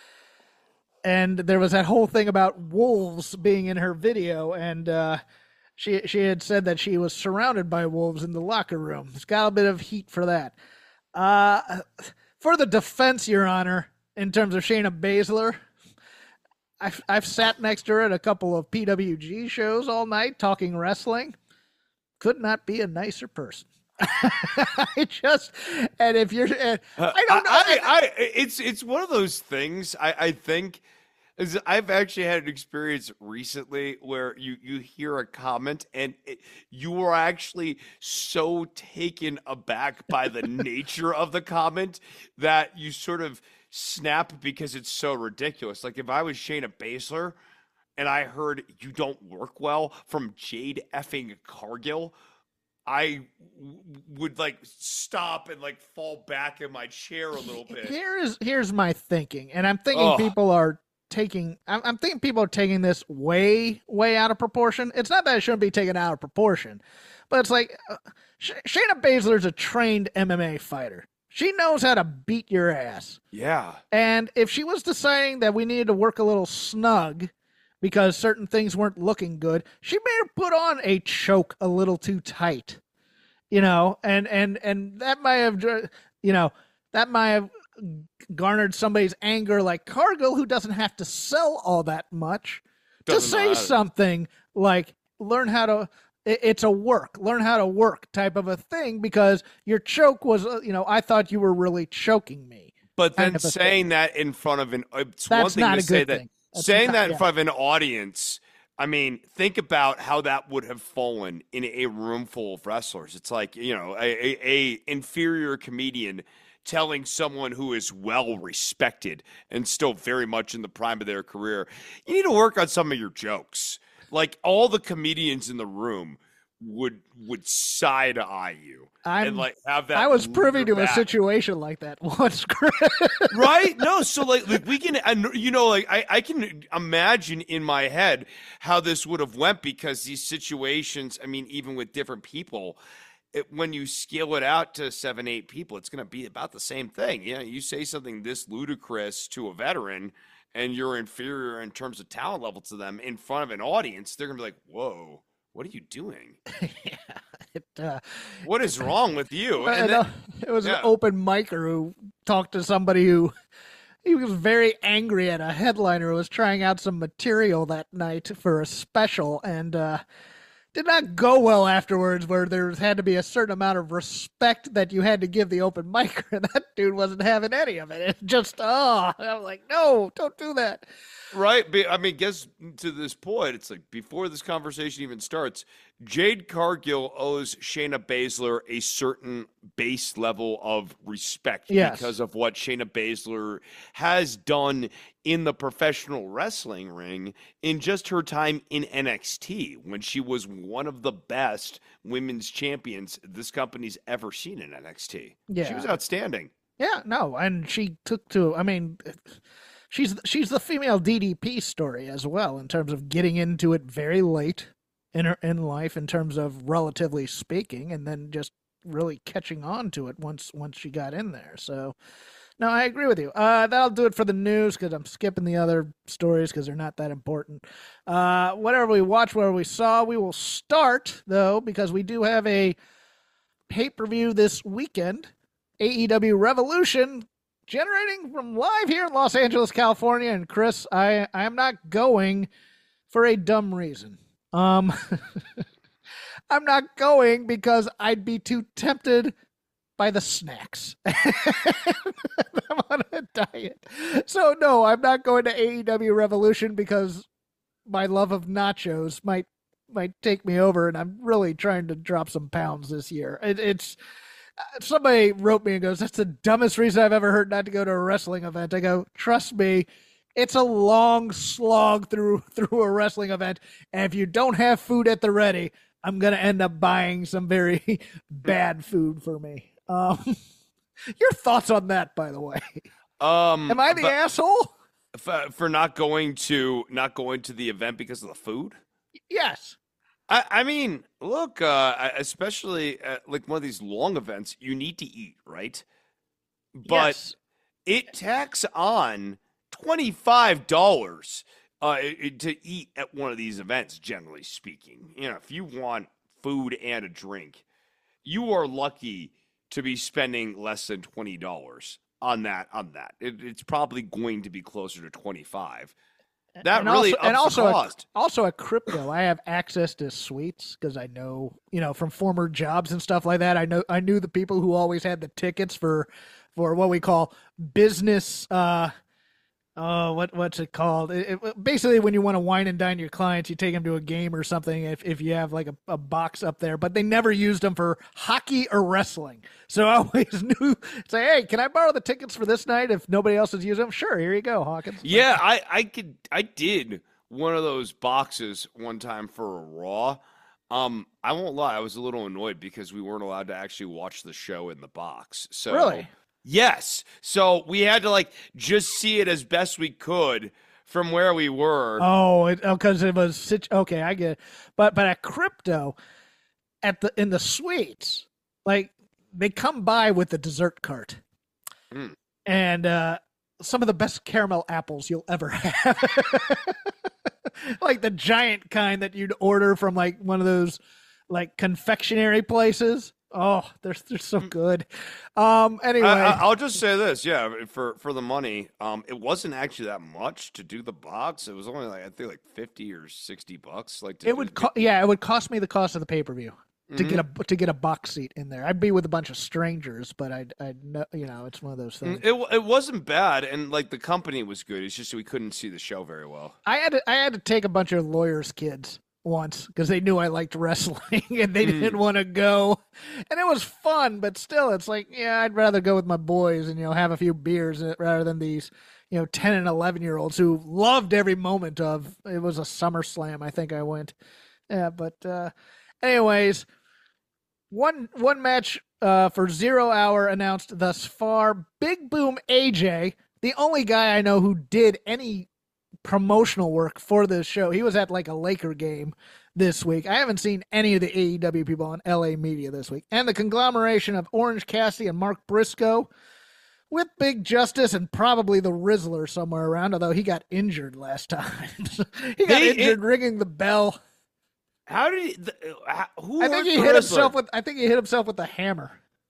And there was that whole thing about wolves being in her video, and uh, she she had said that she was surrounded by wolves in the locker room. It's got a bit of heat for that. Uh, for the defense, Your Honor, in terms of Shayna Baszler, I've, I've sat next to her at a couple of P W G shows all night talking wrestling. Could not be a nicer person. I just, and if you're, and I don't know. I, I, I, it's it's one of those things. I, I think is I've actually had an experience recently where you you hear a comment and it, you are actually so taken aback by the nature of the comment that you sort of snap because it's so ridiculous. Like if I was Shayna Baszler and I heard "you don't work well" from Jade effing Cargill, I w- would like stop and like fall back in my chair a little bit. Here's here's my thinking, and I'm thinking Ugh. people are taking. I'm, I'm thinking people are taking this way way out of proportion. It's not that it shouldn't be taken out of proportion, but it's like uh, Sh- Shayna Baszler's a trained M M A fighter. She knows how to beat your ass. Yeah. And if she was deciding that we needed to work a little snug because certain things weren't looking good, she may have put on a choke a little too tight, you know, and, and, and that might have, you know, that might have garnered somebody's anger like Cargill, who doesn't have to sell all that much, Doesn't to say know how to- something like, learn how to, It's a work, learn how to work type of a thing, because your choke was, you know, I thought you were really choking me. But then saying that in front of an, it's one That's thing not to a say good that, thing. That's saying not- that in yeah. front of an audience, I mean, think about how that would have fallen in a room full of wrestlers. It's like, you know, a, a, a inferior comedian telling someone who is well respected and still very much in the prime of their career, you need to work on some of your jokes. Like, all the comedians in the room would would side eye you I'm, and like have that. I was privy to back. a situation like that once, Chris. Right? No, so like, like we can, and you know, like I, I can imagine in my head how this would have went, because these situations, I mean, even with different people, it, when you scale it out to seven, eight people, it's going to be about the same thing. You know, you say something this ludicrous to a veteran and you're inferior in terms of talent level to them in front of an audience, they're going to be like, whoa, what are you doing? yeah, it, uh, What is wrong with you? And And uh, then, it was yeah. an open micer who talked to somebody who he was very angry at a headliner who was trying out some material that night for a special, and uh, did not go well afterwards, where there had to be a certain amount of respect that you had to give the open micer, and that dude wasn't having any of it. It just, oh, I'm like, no, don't do that. Right. But, I mean, guess to this point, it's like before this conversation even starts, Jade Cargill owes Shayna Baszler a certain base level of respect Yes. because of what Shayna Baszler has done in the professional wrestling ring in just her time in N X T, when she was one of the best women's champions this company's ever seen in N X T. Yeah. She was outstanding. Yeah, no, and she took to, I mean, she's she's the female D D P story as well, in terms of getting into it very late in her in life, in terms of relatively speaking, and then just really catching on to it once once she got in there. So, no, I agree with you. Uh, that'll do it for the news, because I'm skipping the other stories because they're not that important. Uh, whatever we watched, whatever we saw, we will start, though, because we do have a pay-per-view this weekend. A E W Revolution, generating from live here in Los Angeles, California. And Chris, I I am not going for a dumb reason. Um, I'm not going because I'd be too tempted by the snacks. I'm on a diet. So no, I'm not going to A E W Revolution because my love of nachos might might take me over, and I'm really trying to drop some pounds this year. It, it's Somebody wrote me and goes, that's the dumbest reason I've ever heard not to go to a wrestling event. I go, trust me, it's a long slog through through a wrestling event. And if you don't have food at the ready, I'm going to end up buying some very bad food for me. Um, your thoughts on that, by the way? Um, Am I the but- asshole? For, for not going to not going to the event because of the food? Yes. I, I mean, look, uh, especially at like one of these long events, you need to eat, right? But Yes. it tacks on twenty-five dollars uh, to eat at one of these events, generally speaking. You know, if you want food and a drink, you are lucky to be spending less than twenty dollars on that. On that, it, it's probably going to be closer to twenty-five. That and really also, ups and also the at, cost. also at crypto, I have access to suites because I know, you know, from former jobs and stuff like that. I know I knew the people who always had the tickets for for what we call business. Uh, oh, what what's it called? It, it, basically, when you want to wine and dine your clients, you take them to a game or something. If if you have like a, a box up there, but they never used them for hockey or wrestling. So I always knew, say, hey, can I borrow the tickets for this night if nobody else has used them? Sure, here you go, Hawkins. Yeah, I, I could I did one of those boxes one time for a Raw. Um, I won't lie, I was a little annoyed because we weren't allowed to actually watch the show in the box. So Really? Yes. So we had to like just see it as best we could from where we were. Oh, because it, it was such, okay, I get it. But but at crypto, at the in the suites, like they come by with the dessert cart, Mm. and uh, some of the best caramel apples you'll ever have, like the giant kind that you'd order from like one of those like confectionery places. Oh, they're they're so good. Um, anyway, I, I, I'll just say this, yeah, for for the money, um, it wasn't actually that much to do the box. It was only like I think like fifty or sixty bucks. Like to it would, co- yeah, it would cost me the cost of the pay per view mm-hmm. to get a to get a box seat in there. I'd be with a bunch of strangers, but I'd I'd know, you know, it's one of those things. It it wasn't bad, and like the company was good. It's just we couldn't see the show very well. I had to, I had to take a bunch of lawyers' kids once because they knew I liked wrestling and they didn't mm. want to go, and it was fun, but still it's like, yeah, I'd rather go with my boys and, you know, have a few beers rather than these, you know, ten and eleven year olds who loved every moment of it. Was a SummerSlam, I think I went. Yeah, but uh anyways, one one match uh for Zero Hour announced thus far. Big Boom A J, the only guy I know who did any promotional work for this show. He was at like a Laker game this week. I haven't seen any of the A E W people on L A media this week. And the conglomeration of Orange Cassidy and Mark Briscoe with Big Justice and probably the Rizzler somewhere around, although he got injured last time. he got they, injured it, ringing the bell. How did he? The, who I think he hit Rizzler? himself with. I think he hit himself with a hammer.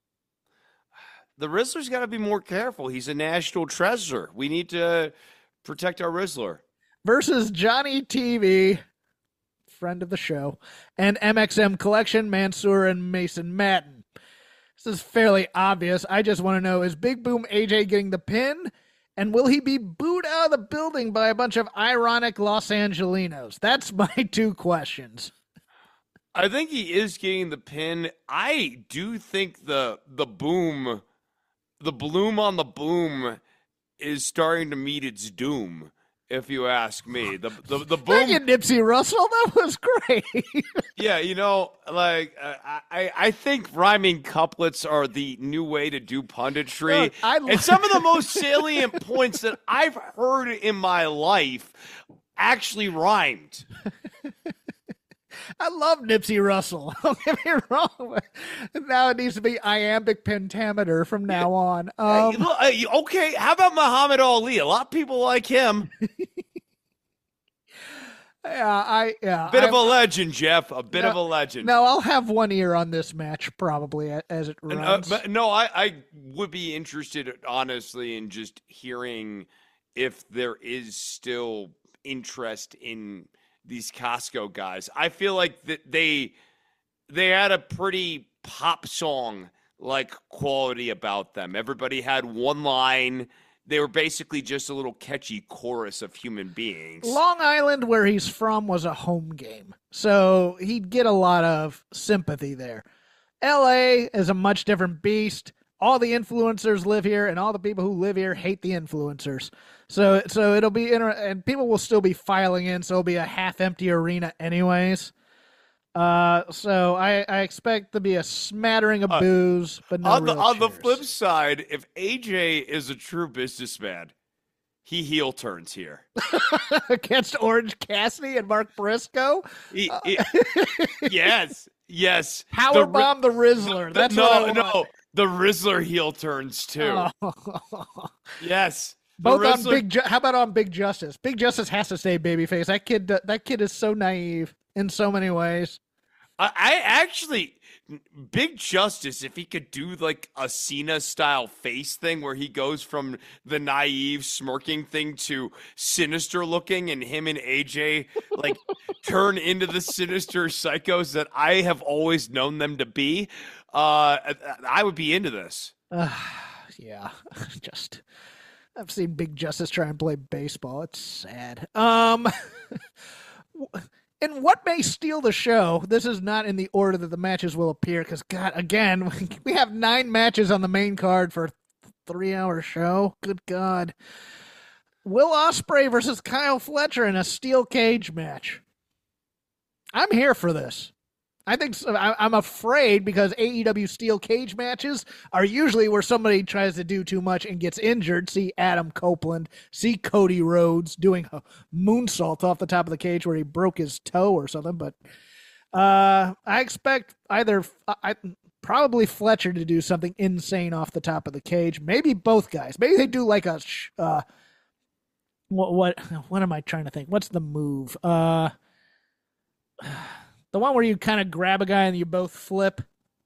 The Rizzler's got to be more careful. He's a national treasure. We need to protect our Rizzler. Versus Johnny T V, friend of the show, and M X M Collection, Mansoor and Mason Madden. This is fairly obvious. I just want to know, is Big Boom A J getting the pin? And will he be booed out of the building by a bunch of ironic Los Angelinos? That's my two questions. I think he is getting the pin. I do think the the boom, the bloom on the boom is starting to meet its doom, if you ask me. The the, the boom. Thank you, Nipsey Russell. That was great. Yeah, you know, like uh, I I think rhyming couplets are the new way to do punditry. Look, I love- and some of the most salient points that I've heard in my life actually rhymed. I love Nipsey Russell. Don't get me wrong. Now it needs to be iambic pentameter from now on. Um, hey, okay, how about Muhammad Ali? A lot of people like him. yeah, I yeah. Bit I'm, of a legend, Jeff. A bit no, of a legend. No, I'll have one ear on this match probably as it runs. Uh, but no, I, I would be interested, honestly, in just hearing if there is still interest in these Costco guys. I feel like that they they had a pretty pop song like quality about them. Everybody had one line. They were basically just a little catchy chorus of human beings. Long Island, where he's from, was a home game, so he'd get a lot of sympathy there. L A is a much different beast. All the influencers live here, and all the people who live here hate the influencers. So, so it'll be inter- and people will still be filing in. So it'll be a half-empty arena, anyways. Uh, so I, I expect to be a smattering of uh, boos, but no on the real on the cheers. flip side, if A J is a true businessman, he heel turns here against Orange Cassidy and Mark Briscoe. He, he, yes, yes. Power bomb the Rizzler. That's the, what no, I want. no. The Rizzler heel turns too. Oh. Yes. Both Rizzler... on Big. Ju- How about on Big Justice? Big Justice has to stay babyface. That kid. That kid is so naive in so many ways. I, I actually, Big Justice, if he could do like a Cena style face thing where he goes from the naive smirking thing to sinister looking, and him and A J like turn into the sinister psychos that I have always known them to be. Uh, I would be into this. Uh, yeah, just I've seen Big Justice try and play baseball. It's sad. Um, and what may steal the show? This is not in the order that the matches will appear, because God, again, we have nine matches on the main card for a three-hour show. Good God. Will Ospreay versus Kyle Fletcher in a steel cage match. I'm here for this. I think so. I'm afraid because A E W steel cage matches are usually where somebody tries to do too much and gets injured. See Adam Copeland, see Cody Rhodes doing a moonsault off the top of the cage where he broke his toe or something. But uh, I expect either I probably Fletcher to do something insane off the top of the cage. Maybe both guys. Maybe they do like a uh, what what what am I trying to think? What's the move? Uh. The one where you kind of grab a guy and you both flip.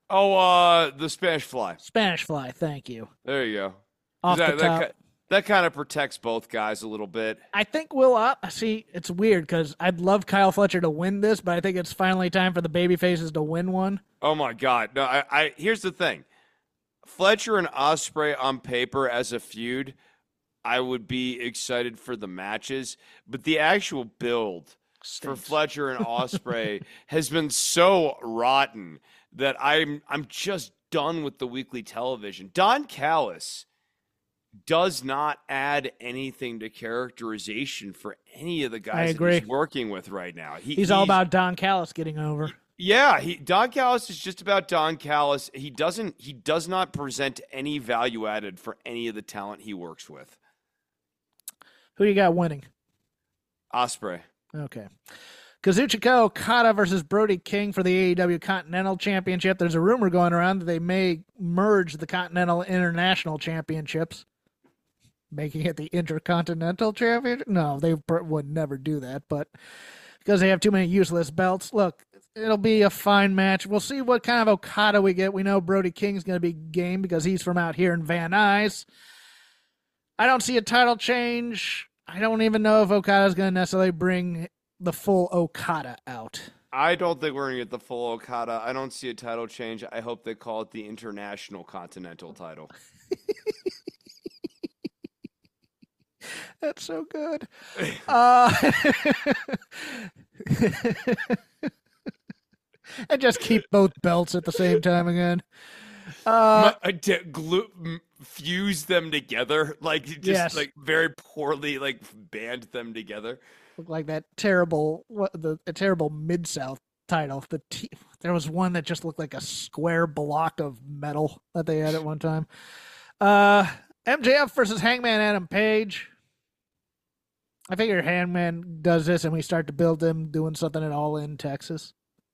Oh, uh, the Spanish Fly. Spanish Fly, thank you. There you go. Off that, the top. That, that kind of protects both guys a little bit. I think we'll uh, see. It's weird because I'd love Kyle Fletcher to win this, but I think it's finally time for the baby faces to win one. Oh my God! No, I, I. Here's the thing: Fletcher and Ospreay on paper as a feud, I would be excited for the matches, but the actual build Stinks. for Fletcher and Ospreay has been so rotten that I'm I'm just done with the weekly television. Don Callis does not add anything to characterization for any of the guys that he's working with right now. He, he's, he's all about Don Callis getting over. Yeah, he Don Callis is just about Don Callis. He doesn't he does not present any value added for any of the talent he works with. Who you got winning? Ospreay. Okay. Kazuchika Okada versus Brody King for the A E W Continental Championship. There's a rumor going around that they may merge the Continental International Championships, making it the Intercontinental Championship. No, they would never do that, but because they have too many useless belts. Look, it'll be a fine match. We'll see what kind of Okada we get. We know Brody King's going to be game because he's from out here in Van Nuys. I don't see a title change. I don't even know if Okada's going to necessarily bring the full Okada out. I don't think we're going to get the full Okada. I don't see a title change. I hope they call it the International Continental title. That's so good. uh, and just keep both belts at the same time again. Uh, My, uh, glue, m- fuse them together, like just yes. like very poorly, like band them together. Look like that terrible, what the a terrible Mid-South title. The t- there was one that just looked like a square block of metal that they had at one time. Uh, M J F versus Hangman Adam Page. I figure Hangman does this and we start to build him doing something at All In Texas.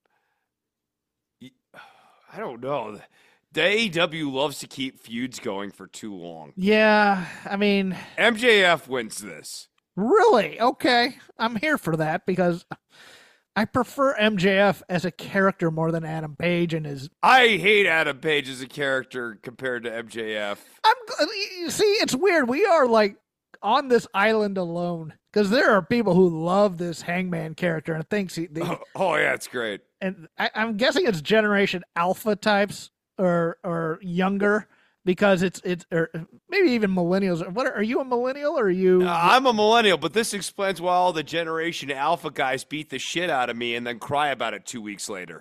I don't know. The A E W loves to keep feuds going for too long. Yeah, I mean... M J F wins this. Really? Okay. I'm here for that because I prefer M J F as a character more than Adam Page and his... I hate Adam Page as a character compared to M J F. I'm, you see, it's weird. We are like on this island alone because there are people who love this Hangman character and thinks he... They, oh, oh, yeah, it's great. And I, I'm guessing it's Generation Alpha types or or younger because it's it's or maybe even millennials. What are, are you a millennial or are you? Uh, I'm a millennial, but this explains why all the Generation Alpha guys beat the shit out of me and then cry about it two weeks later.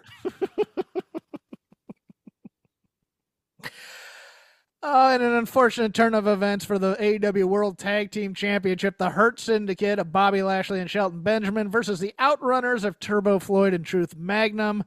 Uh, in an unfortunate turn of events for the A E W World Tag Team Championship, the Hurt Syndicate of Bobby Lashley and Shelton Benjamin versus the Outrunners of Turbo Floyd and Truth Magnum.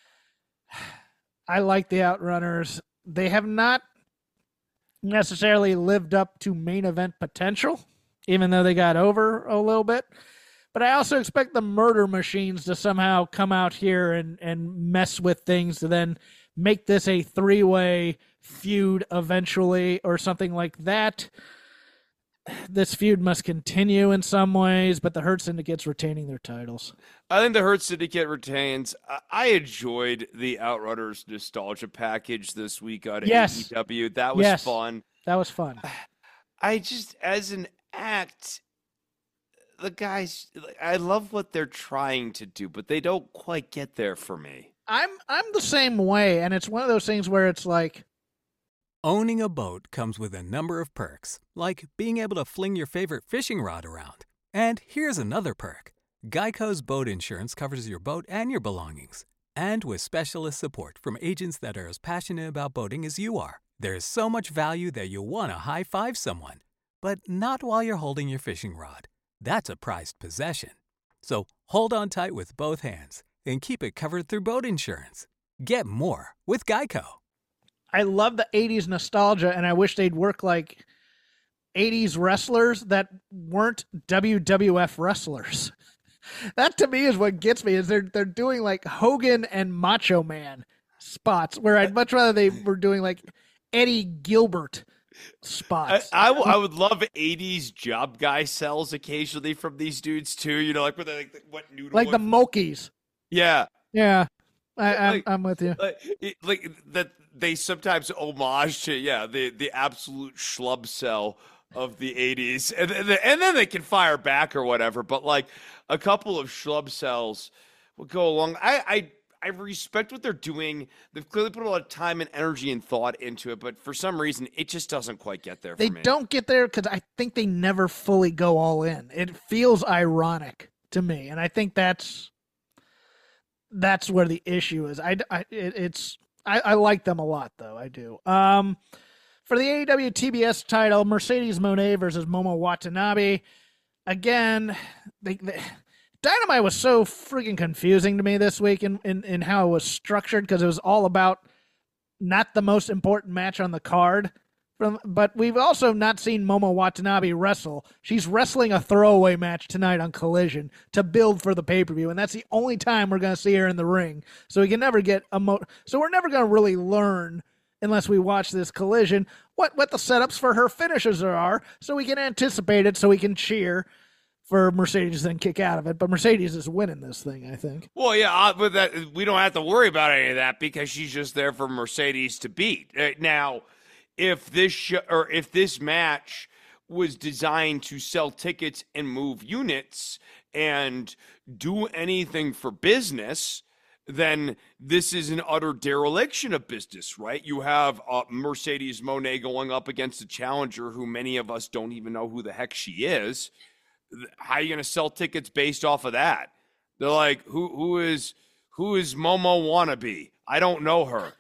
I like the Outrunners. They have not necessarily lived up to main event potential, even though they got over a little bit. But I also expect the Murder Machines to somehow come out here and, and mess with things to then make this a three-way feud eventually or something like that. This feud must continue in some ways, but the Hurt Syndicate's retaining their titles. I think the Hurt Syndicate retains. I enjoyed the Outrunners nostalgia package this week on yes. A E W. That was yes. fun. That was fun. I just, as an act, the guys, I love what they're trying to do, but they don't quite get there for me. I'm I'm the same way, and it's one of those things where it's like, owning a boat comes with a number of perks, like being able to fling your favorite fishing rod around. And here's another perk. Geico's boat insurance covers your boat and your belongings. And with specialist support from agents that are as passionate about boating as you are, there's so much value that you'll want to high-five someone. But not while you're holding your fishing rod. That's a prized possession. So hold on tight with both hands and keep it covered through boat insurance. Get more with Geico. I love the eighties nostalgia, and I wish they'd work like eighties wrestlers that weren't W W F wrestlers. That to me is what gets me, is they're they're doing like Hogan and Macho Man spots, where I'd much rather they were doing like Eddie Gilbert spots. I, I, w- I would love eighties job guy sells occasionally from these dudes too. You know, like, where they, like what noodle, like the Mokies. Yeah, yeah. I, I'm, like, I'm with you. Like, it, like that they sometimes homage to yeah the the absolute schlub cell of the eighties, and, and and then they can fire back or whatever. But like a couple of schlub cells will go along. I I I respect what they're doing. They've clearly put a lot of time and energy and thought into it, but for some reason, it just doesn't quite get there for they me. don't get there because I think they never fully go all in. It feels ironic to me, and I think that's that's where the issue is. I, I it, it's I, I like them a lot though. I do. Um, for the A E W T B S title, Mercedes Moné versus Momo Watanabe. Again, they. they Dynamite was so freaking confusing to me this week in, in, in how it was structured because it was all about not the most important match on the card. From, but we've also not seen Momo Watanabe wrestle. She's wrestling a throwaway match tonight on Collision to build for the pay-per-view, and that's the only time we're going to see her in the ring. So we can never get a mo- So we're never going to really learn unless we watch this Collision what, what the setups for her finishes are so we can anticipate it so we can cheer for Mercedes then kick out of it. But Mercedes is winning this thing, I think. Well, yeah, but that we don't have to worry about any of that because she's just there for Mercedes to beat. Now, if this sh- or if this match was designed to sell tickets and move units and do anything for business, then this is an utter dereliction of business, right? You have uh, Mercedes Moné going up against a challenger who many of us don't even know who the heck she is. How are you going to sell tickets based off of that? They're like, who who is who is Momo Wannabe? I don't know her.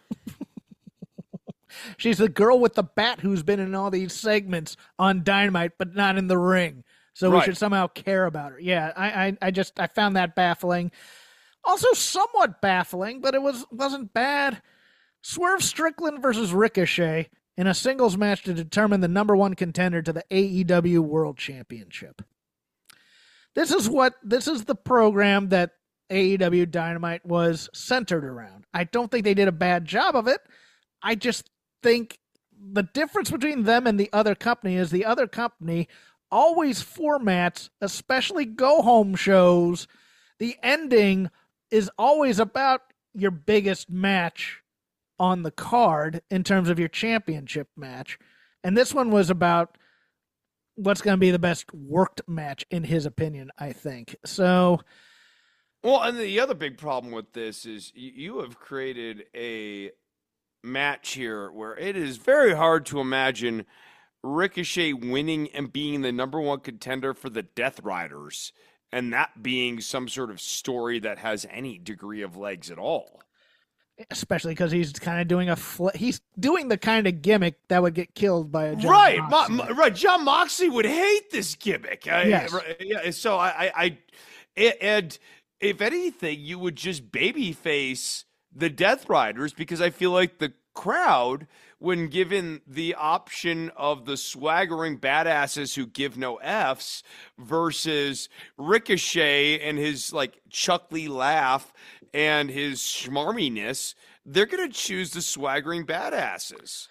She's the girl with the bat who's been in all these segments on Dynamite, but not in the ring. So right. we should somehow care about her. Yeah, I, I, I just I found that baffling. Also, somewhat baffling, but it was wasn't bad. Swerve Strickland versus Ricochet in a singles match to determine the number one contender to the A E W World Championship. This is what this is the program that A E W Dynamite was centered around. I don't think they did a bad job of it. I just think the difference between them and the other company is the other company always formats, especially go-home shows, the ending is always about your biggest match on the card in terms of your championship match. And this one was about what's going to be the best worked match, in his opinion, I think. So, well, and the other big problem with this is you have created a match here where it is very hard to imagine Ricochet winning and being the number one contender for the Death Riders, and that being some sort of story that has any degree of legs at all. Especially because he's kind of doing a fl- he's doing the kind of gimmick that would get killed by a John right, Moxley. Mo- right. John Moxley would hate this gimmick. I, yes. Right, yeah. So I, I, I, and if anything, you would just babyface the Death Riders because I feel like the crowd, when given the option of the swaggering badasses who give no F's versus Ricochet and his like chuckly laugh and his schmarminess, they're going to choose the swaggering badasses.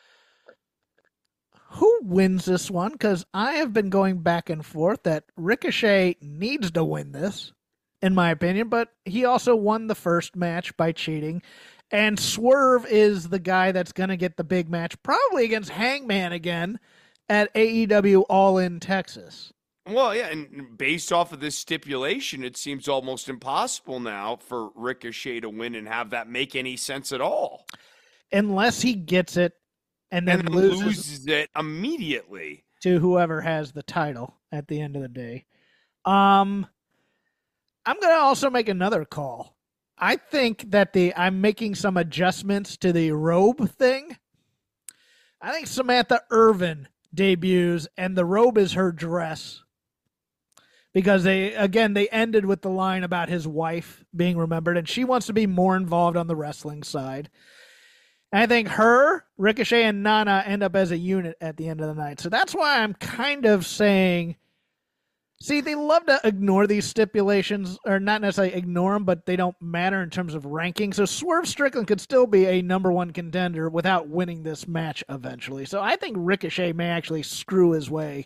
Who wins this one? Because I have been going back and forth that Ricochet needs to win this, in my opinion, but he also won the first match by cheating. And Swerve is the guy that's going to get the big match, probably against Hangman again at A E W All In Texas. Well, yeah, and based off of this stipulation, it seems almost impossible now for Ricochet to win and have that make any sense at all. Unless he gets it and then, and then loses, loses it immediately to whoever has the title at the end of the day. Um, I'm going to also make another call. I think that the I'm making some adjustments to the robe thing. I think Samantha Irvin debuts, and the robe is her dress. Because they, again, they ended with the line about his wife being remembered, and she wants to be more involved on the wrestling side. And I think her, Ricochet, and Nana end up as a unit at the end of the night. So that's why I'm kind of saying, see, they love to ignore these stipulations, or not necessarily ignore them, but they don't matter in terms of ranking. So Swerve Strickland could still be a number one contender without winning this match eventually. So I think Ricochet may actually screw his way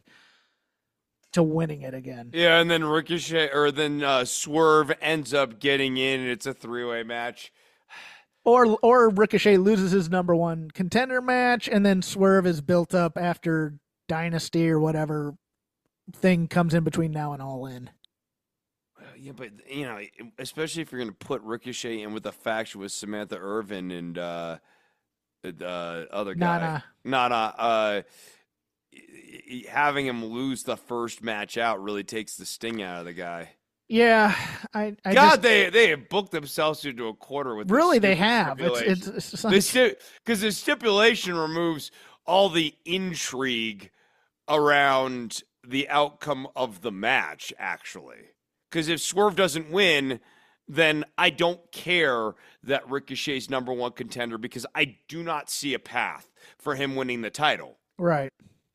to winning it again. Yeah, and then Ricochet, or then uh, Swerve ends up getting in, and it's a three-way match. Or or Ricochet loses his number one contender match, and then Swerve is built up after Dynasty or whatever thing comes in between now and All In. Yeah, but, you know, especially if you're going to put Ricochet in with a faction with Samantha Irvin and uh, the other guy. Nana. Nana. Uh, having him lose the first match out really takes the sting out of the guy. Yeah, I, I God, just, they they have booked themselves into a quarter with really this they have. It's it's, it's like, because the stipulation removes all the intrigue around the outcome of the match. Actually, because if Swerve doesn't win, then I don't care that Ricochet's number one contender because I do not see a path for him winning the title. Right.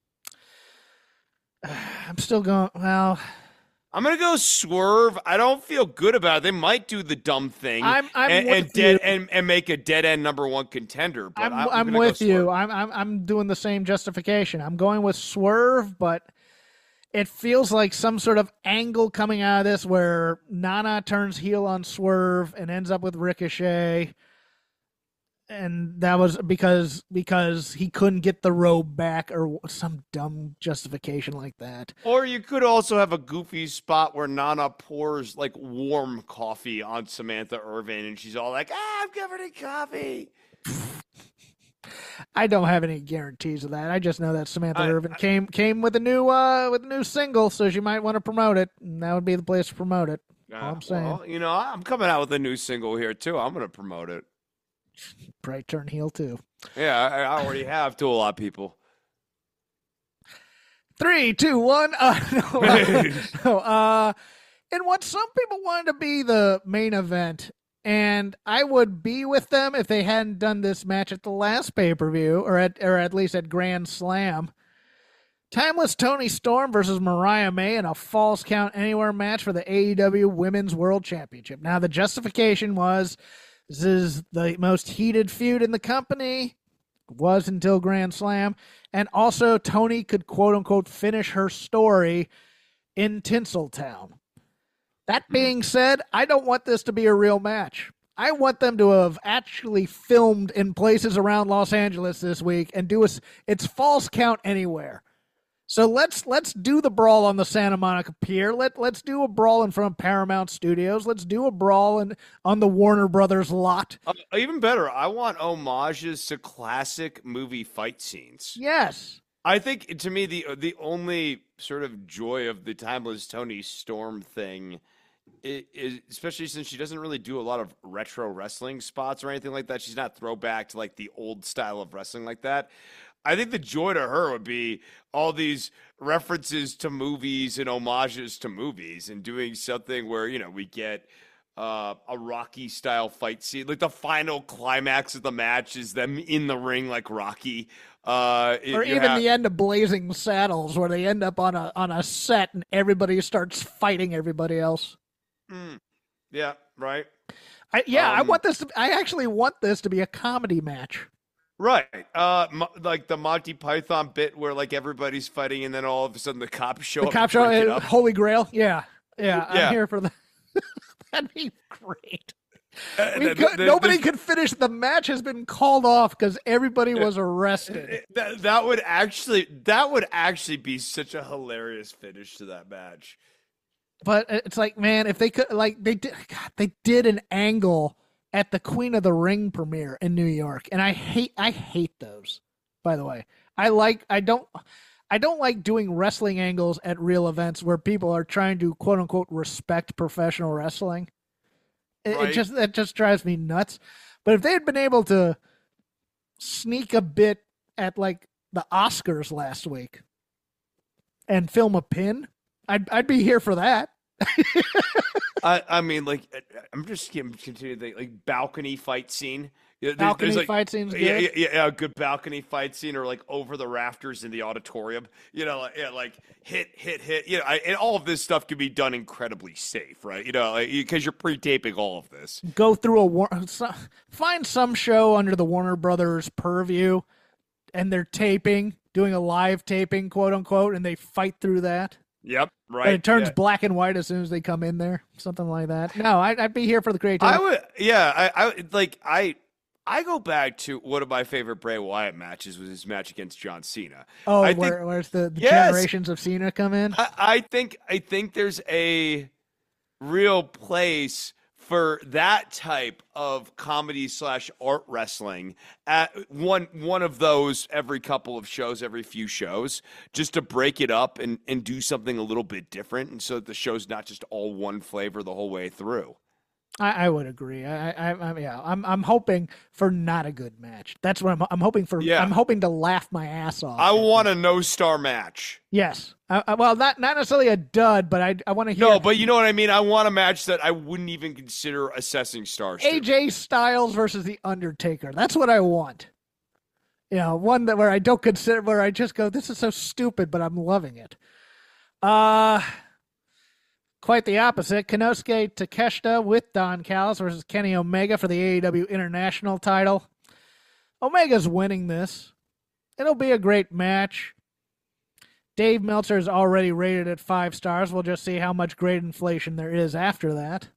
I'm still going. Well. I'm gonna go Swerve. I don't feel good about it. They might do the dumb thing I'm, I'm and, with and, dead, you. and, and make a dead end number one contender. But I'm, I'm, I'm gonna with go you. Swerve. I'm, I'm I'm doing the same justification. I'm going with Swerve, but it feels like some sort of angle coming out of this where Nana turns heel on Swerve and ends up with Ricochet. And that was because because he couldn't get the robe back or some dumb justification like that. Or you could also have a goofy spot where Nana pours like warm coffee on Samantha Irvin and she's all like, ah, I'm covered in coffee. I don't have any guarantees of that. I just know that Samantha I, Irvin I, came came with a new uh with a new single, so she might want to promote it, and that would be the place to promote it. Uh, all I'm saying. Well, you know, I'm coming out with a new single here too. I'm gonna promote it. Bright turn heel too. Yeah, I, I already have to a lot of people. Three, two, one. Uh, no, uh, no, uh, and what some people wanted to be the main event, and I would be with them if they hadn't done this match at the last pay per view, or at or at least at Grand Slam. Timeless Toni Storm versus Mariah May in a Falls Count Anywhere match for the A E W Women's World Championship. Now the justification was, this is the most heated feud in the company, was until Grand Slam, and also Toni could quote-unquote finish her story in Tinseltown. That being said, I don't want this to be a real match. I want them to have actually filmed in places around Los Angeles this week and do a, it's Falls Count Anywhere. So let's let's do the brawl on the Santa Monica Pier. Let let's do a brawl in front of Paramount Studios. Let's do a brawl in, on the Warner Brothers lot. Uh, even better, I want homages to classic movie fight scenes. Yes, I think to me the the only sort of joy of the Timeless Toni Storm thing is, is, especially since she doesn't really do a lot of retro wrestling spots or anything like that. She's not throwback to like the old style of wrestling like that. I think the joy to her would be all these references to movies and homages to movies and doing something where, you know, we get uh, a Rocky style fight scene. Like the final climax of the match is them in the ring like Rocky. Uh, or even have... the end of Blazing Saddles where they end up on a on a set and everybody starts fighting everybody else. Mm. Yeah, right. I, yeah, um, I want this to, I actually want this to be a comedy match. Right. Uh, mo- like the Monty Python bit where like everybody's fighting and then all of a sudden the cops show the up. The cops show up. Holy Grail. Yeah. Yeah. yeah. I'm here for that. That'd be great. Uh, we the, could, the, nobody the, could finish. The match has been called off because everybody was arrested. That, that would actually, that would actually be such a hilarious finish to that match. But it's like, man, if they could, like, they did, God, they did an angle at the Queen of the Ring premiere in New York, and I hate, I hate those. By the way, I like, I don't, I don't like doing wrestling angles at real events where people are trying to quote unquote respect professional wrestling. It, right. it just, that just drives me nuts. But if they had been able to sneak a bit at like the Oscars last week and film a pin, I'd, I'd be here for that. I, I mean, like, I'm just continuing to think, like, balcony fight scene. There's, balcony there's like, fight scene's good. Yeah, yeah, yeah, a good balcony fight scene, or like over the rafters in the auditorium. You know, like, yeah, like hit, hit, hit. You know, I, and all of this stuff can be done incredibly safe, right? You know, because like, you're pre-taping all of this. Go through a find some show under the Warner Brothers purview, and they're taping, doing a live taping, quote unquote, and they fight through that. Yep, right. And it turns yeah. black and white as soon as they come in there, something like that. No, I'd, I'd be here for the creativity. I would, yeah, I, I like, I, I go back to one of my favorite Bray Wyatt matches was his match against John Cena. Oh, I where, think, where's the, the yes, generations of Cena come in? I, I think I think there's a real place for that type of comedy slash art wrestling at one one of those every couple of shows, every few shows, just to break it up and, and do something a little bit different, and so that the show's not just all one flavor the whole way through. I, I would agree. I, I, I, yeah, I'm, I'm hoping for not a good match. That's what I'm. I'm hoping for. Yeah. I'm hoping to laugh my ass off. I want a no star match. Yes. I, I, well, not not necessarily a dud, but I, I want to hear. No, but you know what I mean. I want a match that I wouldn't even consider assessing stars. A J Styles versus the Undertaker. That's what I want. You know, one that where I don't consider, where I just go, this is so stupid, but I'm loving it. Uh. Quite the opposite. Konosuke Takeshita with Don Callis versus Kenny Omega for the A E W International title. Omega's winning this. It'll be a great match. Dave Meltzer is already rated at five stars. We'll just see how much grade inflation there is after that.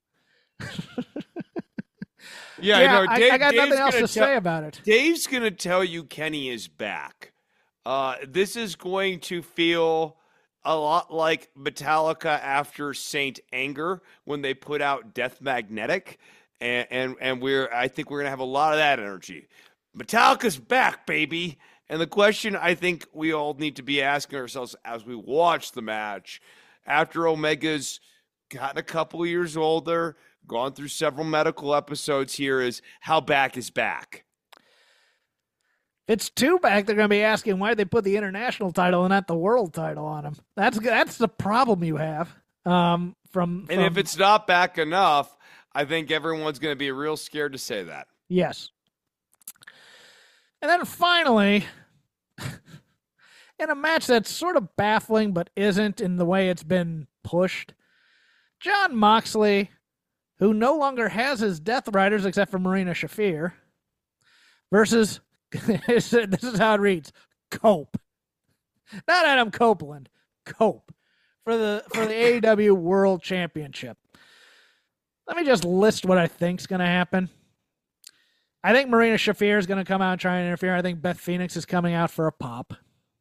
yeah, yeah I, know. Dave, I, I got Dave's nothing else to tell, say about it. Dave's going to tell you Kenny is back. Uh, this is going to feel a lot like Metallica after Saint Anger when they put out Death Magnetic, and and, and we're I think we're gonna have a lot of that energy. Metallica's back, baby. And the question I think we all need to be asking ourselves as we watch the match, after Omega's gotten a couple years older, gone through several medical episodes here, is how back is back. It's two back. They're going to be asking why they put the international title and not the world title on him. That's that's the problem you have. Um, from, from and if it's not back enough, I think everyone's going to be real scared to say that. Yes. And then finally, in a match that's sort of baffling but isn't in the way it's been pushed, Jon Moxley, who no longer has his Death Riders except for Marina Shafir, versus this is how it reads: Cope, not Adam Copeland, Cope, for the for the A E W World Championship. Let me just list what I think's going to happen. I think Marina Shafir is going to come out and try and interfere. I think Beth Phoenix is coming out for a pop.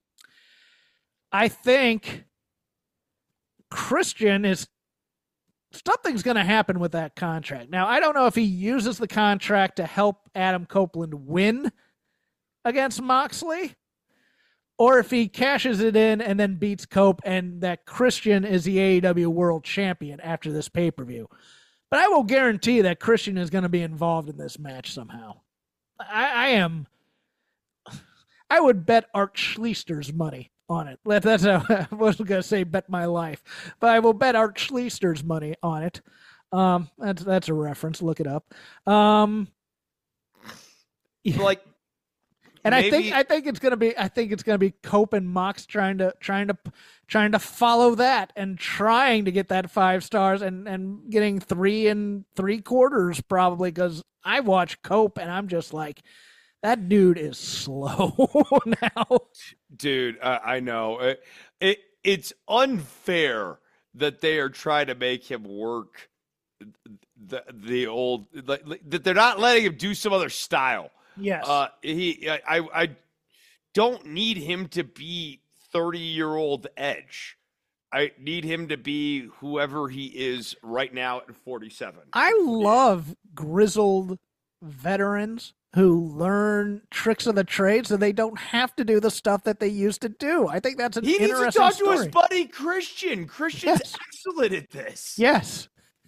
I think Christian is something's going to happen with that contract. Now, I don't know if he uses the contract to help Adam Copeland win against Moxley, or if he cashes it in and then beats Cope, and that Christian is the A E W World Champion after this pay-per-view. But I will guarantee that Christian is going to be involved in this match somehow. I, I am. I would bet Art Schleister's money on it. That's how I wasn't going to say bet my life, but I will bet Art Schleister's money on it. Um, that's that's a reference. Look it up. Um, like. And Maybe. I think I think it's gonna be I think it's gonna be Cope and Mox trying to trying to trying to follow that and trying to get that five stars and, and getting three and three quarters probably, because I watch Cope and I'm just like, that dude is slow now. Dude, uh, I know it, it. It's unfair that they are trying to make him work the the old like, that they're not letting him do some other style. Yes. Uh, he, I, I don't need him to be thirty-year-old Edge. I need him to be whoever he is right now at forty-seven. I love grizzled veterans who learn tricks of the trade so they don't have to do the stuff that they used to do. I think that's an he interesting needs to talk story. to his buddy Christian. Christian's Yes. excellent at this. Yes.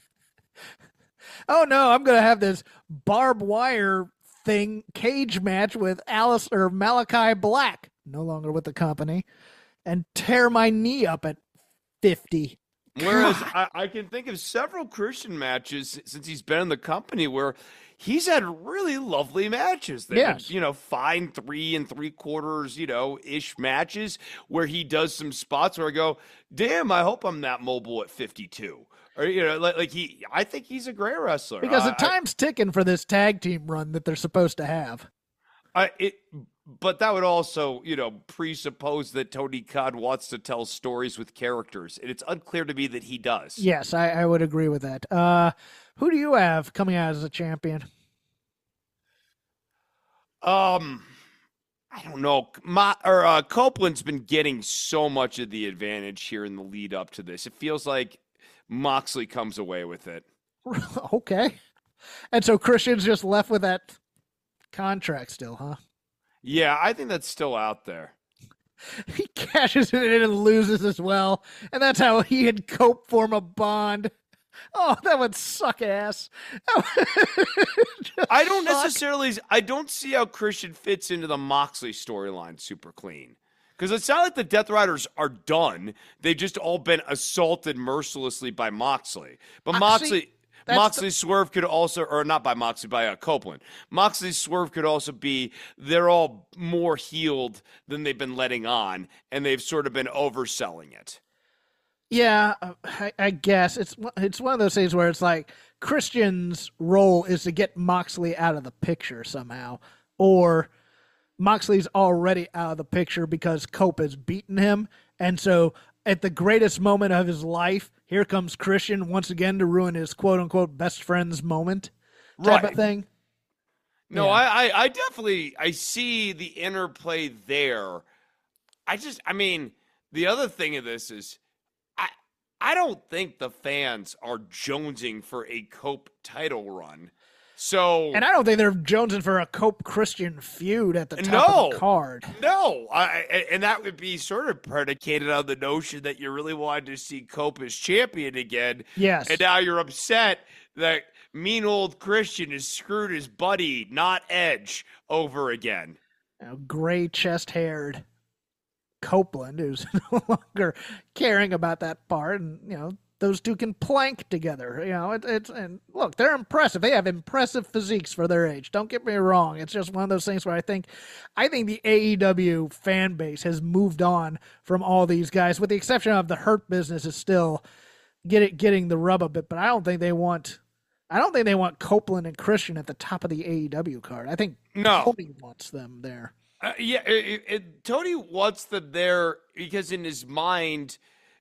Oh, no, I'm going to have this barbed wire thing cage match with Alice or Malachi Black, no longer with the company, and tear my knee up at fifty. Whereas I, I can think of several Christian matches since he's been in the company where he's had really lovely matches. They've Yes. been, you know, fine three and three quarters, you know, ish matches where he does some spots where I go, damn, I hope I'm that mobile at fifty-two. Or, you know, like, like he, I think he's a great wrestler. Because the uh, time's ticking for this tag team run that they're supposed to have. I, it, but that would also, you know, presuppose that Tony Khan wants to tell stories with characters, and it's unclear to me that he does. Yes, I, I would agree with that. Uh, who do you have coming out as a champion? Um, I don't know. My, or uh, Copeland's been getting so much of the advantage here in the lead up to this. It feels like Moxley comes away with it. Okay. And so Christian's just left with that contract still, huh? Yeah, I think that's still out there. He cashes it in and loses as well. And that's how he and Cope form a bond. Oh, that would suck ass. I don't suck. necessarily, I don't see how Christian fits into the Moxley storyline super clean. Because it's not like the Death Riders are done. They've just all been assaulted mercilessly by Moxley. But Moxley, see, Moxley's the- swerve could also, or not by Moxley, by uh, Copeland. Moxley's swerve could also be they're all more healed than they've been letting on, and they've sort of been overselling it. Yeah, I, I guess it's it's one of those things where it's like Christian's role is to get Moxley out of the picture somehow, or Moxley's already out of the picture because Cope has beaten him, and so at the greatest moment of his life, here comes Christian once again to ruin his quote-unquote best friend's moment type Right. of thing. No, Yeah. I, I, I definitely, I see the interplay there. I just, I mean, the other thing of this is, I, I don't think the fans are jonesing for a Cope title run. So, And I don't think they're jonesing for a Cope-Christian feud at the top No. of the card. no, I, and that would be sort of predicated on the notion that you really wanted to see Cope as champion again. Yes. And now you're upset that mean old Christian has screwed his buddy, not Edge, over again. You know, gray chest-haired Copeland, who's no longer caring about that part, and you know those two can plank together. You know, it, it's and look, they're impressive. They have impressive physiques for their age. Don't get me wrong. It's just one of those things where I think, I think the A E W fan base has moved on from all these guys, with the exception of the Hurt Business is still get it getting the rub a bit. But I don't think they want. I don't think they want Copeland and Christian at the top of the A E W card. I think No. Cody wants them there. Uh, yeah, it, it, Tony wants them there because in his mind,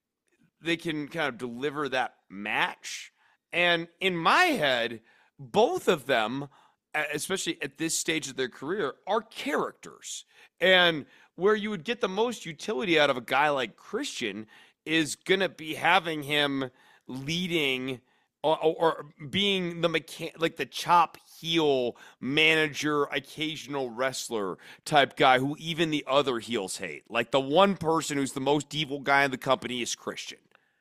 they can kind of deliver that match. And in my head, both of them, especially at this stage of their career, are characters. And where you would get the most utility out of a guy like Christian is going to be having him leading or, or being the mechan- like the chop heel manager, occasional wrestler type guy who even the other heels hate. Like the one person who's the most evil guy in the company is Christian.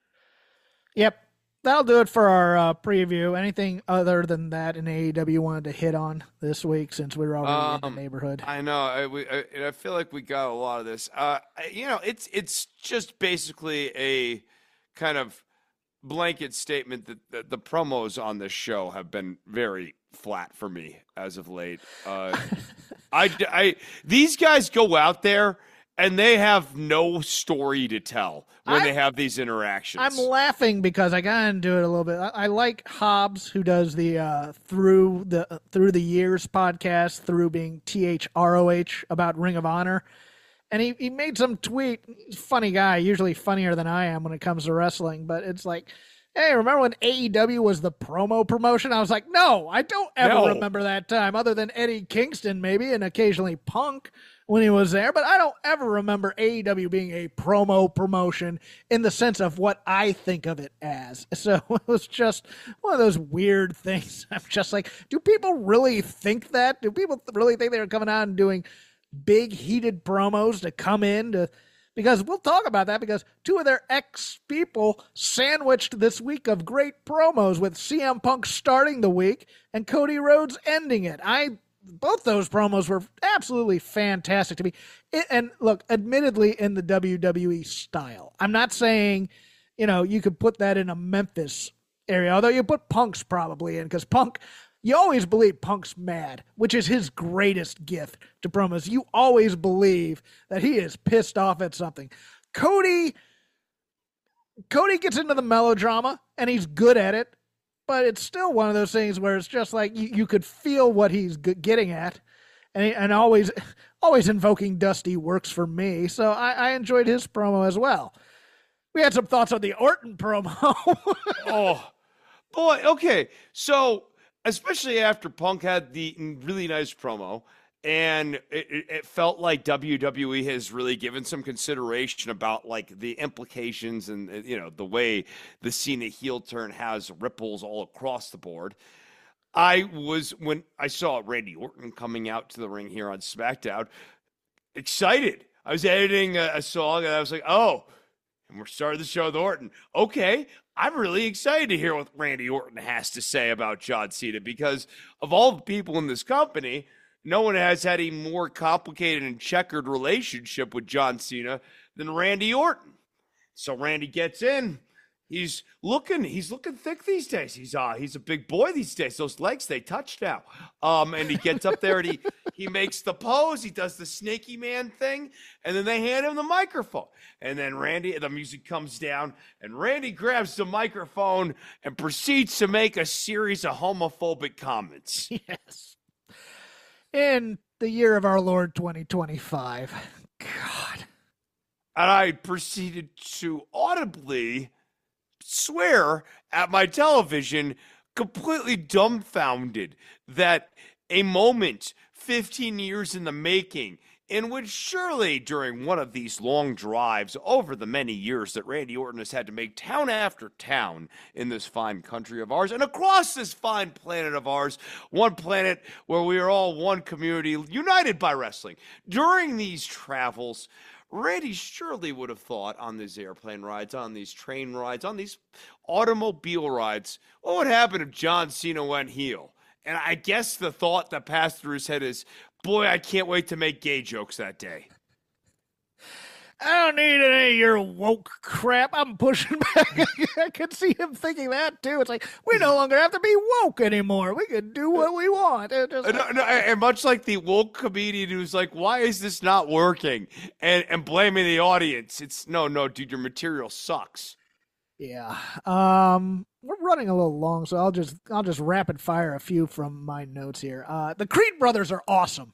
Yep. That'll do it for our uh, preview. Anything other than that in A E W wanted to hit on this week, since we were already Um, in the neighborhood? I know. I, we, I, I feel like we got a lot of this. Uh, you know, it's it's just basically a kind of blanket statement that, that the promos on this show have been very flat for me as of late. Uh, I, I these guys go out there and they have no story to tell when I, they have these interactions. I'm laughing because I got into it a little bit. I, I like Hobbs, who does the uh, through the through the years podcast, through being T H R O H about Ring of Honor. And he, he made some tweet. Funny guy, usually funnier than I am when it comes to wrestling. But it's like, hey, remember when A E W was the promo promotion? I was like, no, I don't ever No. remember that time, other than Eddie Kingston maybe, and occasionally Punk when he was there. But I don't ever remember A E W being a promo promotion in the sense of what I think of it as. So it was just one of those weird things. I'm just like, do people really think that? Do people really think they're coming out and doing big heated promos to come in to, because we'll talk about that, because two of their ex people sandwiched this week of great promos, with C M Punk starting the week and Cody Rhodes ending it. I both those promos were absolutely fantastic to me. It, and look, admittedly in the W W E style. I'm not saying, you know, you could put that in a Memphis area, although you put Punk's probably in, because Punk, you always believe Punk's mad, which is his greatest gift to promos. You always believe that he is pissed off at something. Cody, Cody gets into the melodrama, and he's good at it, but it's still one of those things where it's just like you, you could feel what he's g- getting at, and he, and always always invoking Dusty works for me, so I, I enjoyed his promo as well. We had some thoughts on the Orton promo. Oh, boy. Okay. So, especially after Punk had the really nice promo, And it, it felt like W W E has really given some consideration about like the implications and, you know, the way the Cena heel turn has ripples all across the board. I was, when I saw Randy Orton coming out to the ring here on SmackDown, excited. I was editing a, a song and I was like, oh, and we're starting the show with Orton. Okay, I'm really excited to hear what Randy Orton has to say about John Cena, because of all the people in this company, no one has had a more complicated and checkered relationship with John Cena than Randy Orton. So Randy gets in. He's looking, he's looking thick these days. He's uh, he's a big boy these days. Those legs, they touch now. Um, and he gets up there and he he makes the pose. He does the snaky man thing, and then they hand him the microphone. And then Randy, the music comes down, and Randy grabs the microphone and proceeds to make a series of homophobic comments. Yes. In the year of our Lord twenty twenty-five. God. And I proceeded to audibly swear at my television, completely dumbfounded that a moment fifteen years in the making, in which surely during one of these long drives over the many years that Randy Orton has had to make town after town in this fine country of ours and across this fine planet of ours, one planet where we are all one community united by wrestling. During these travels, Randy surely would have thought on these airplane rides, on these train rides, on these automobile rides, what would happen if John Cena went heel? And I guess the thought that passed through his head is, boy, I can't wait to make gay jokes that day. I don't need any of your woke crap. I'm pushing back. I could see him thinking that, too. It's like, we no longer have to be woke anymore. We can do what we want. And, just and, like, no, and much like the woke comedian who's like, why is this not working? And, and blaming the audience. It's, no, no, dude, your material sucks. Yeah. Um, we're running a little long, so I'll just I'll just rapid fire a few from my notes here. Uh, the Creed brothers are awesome.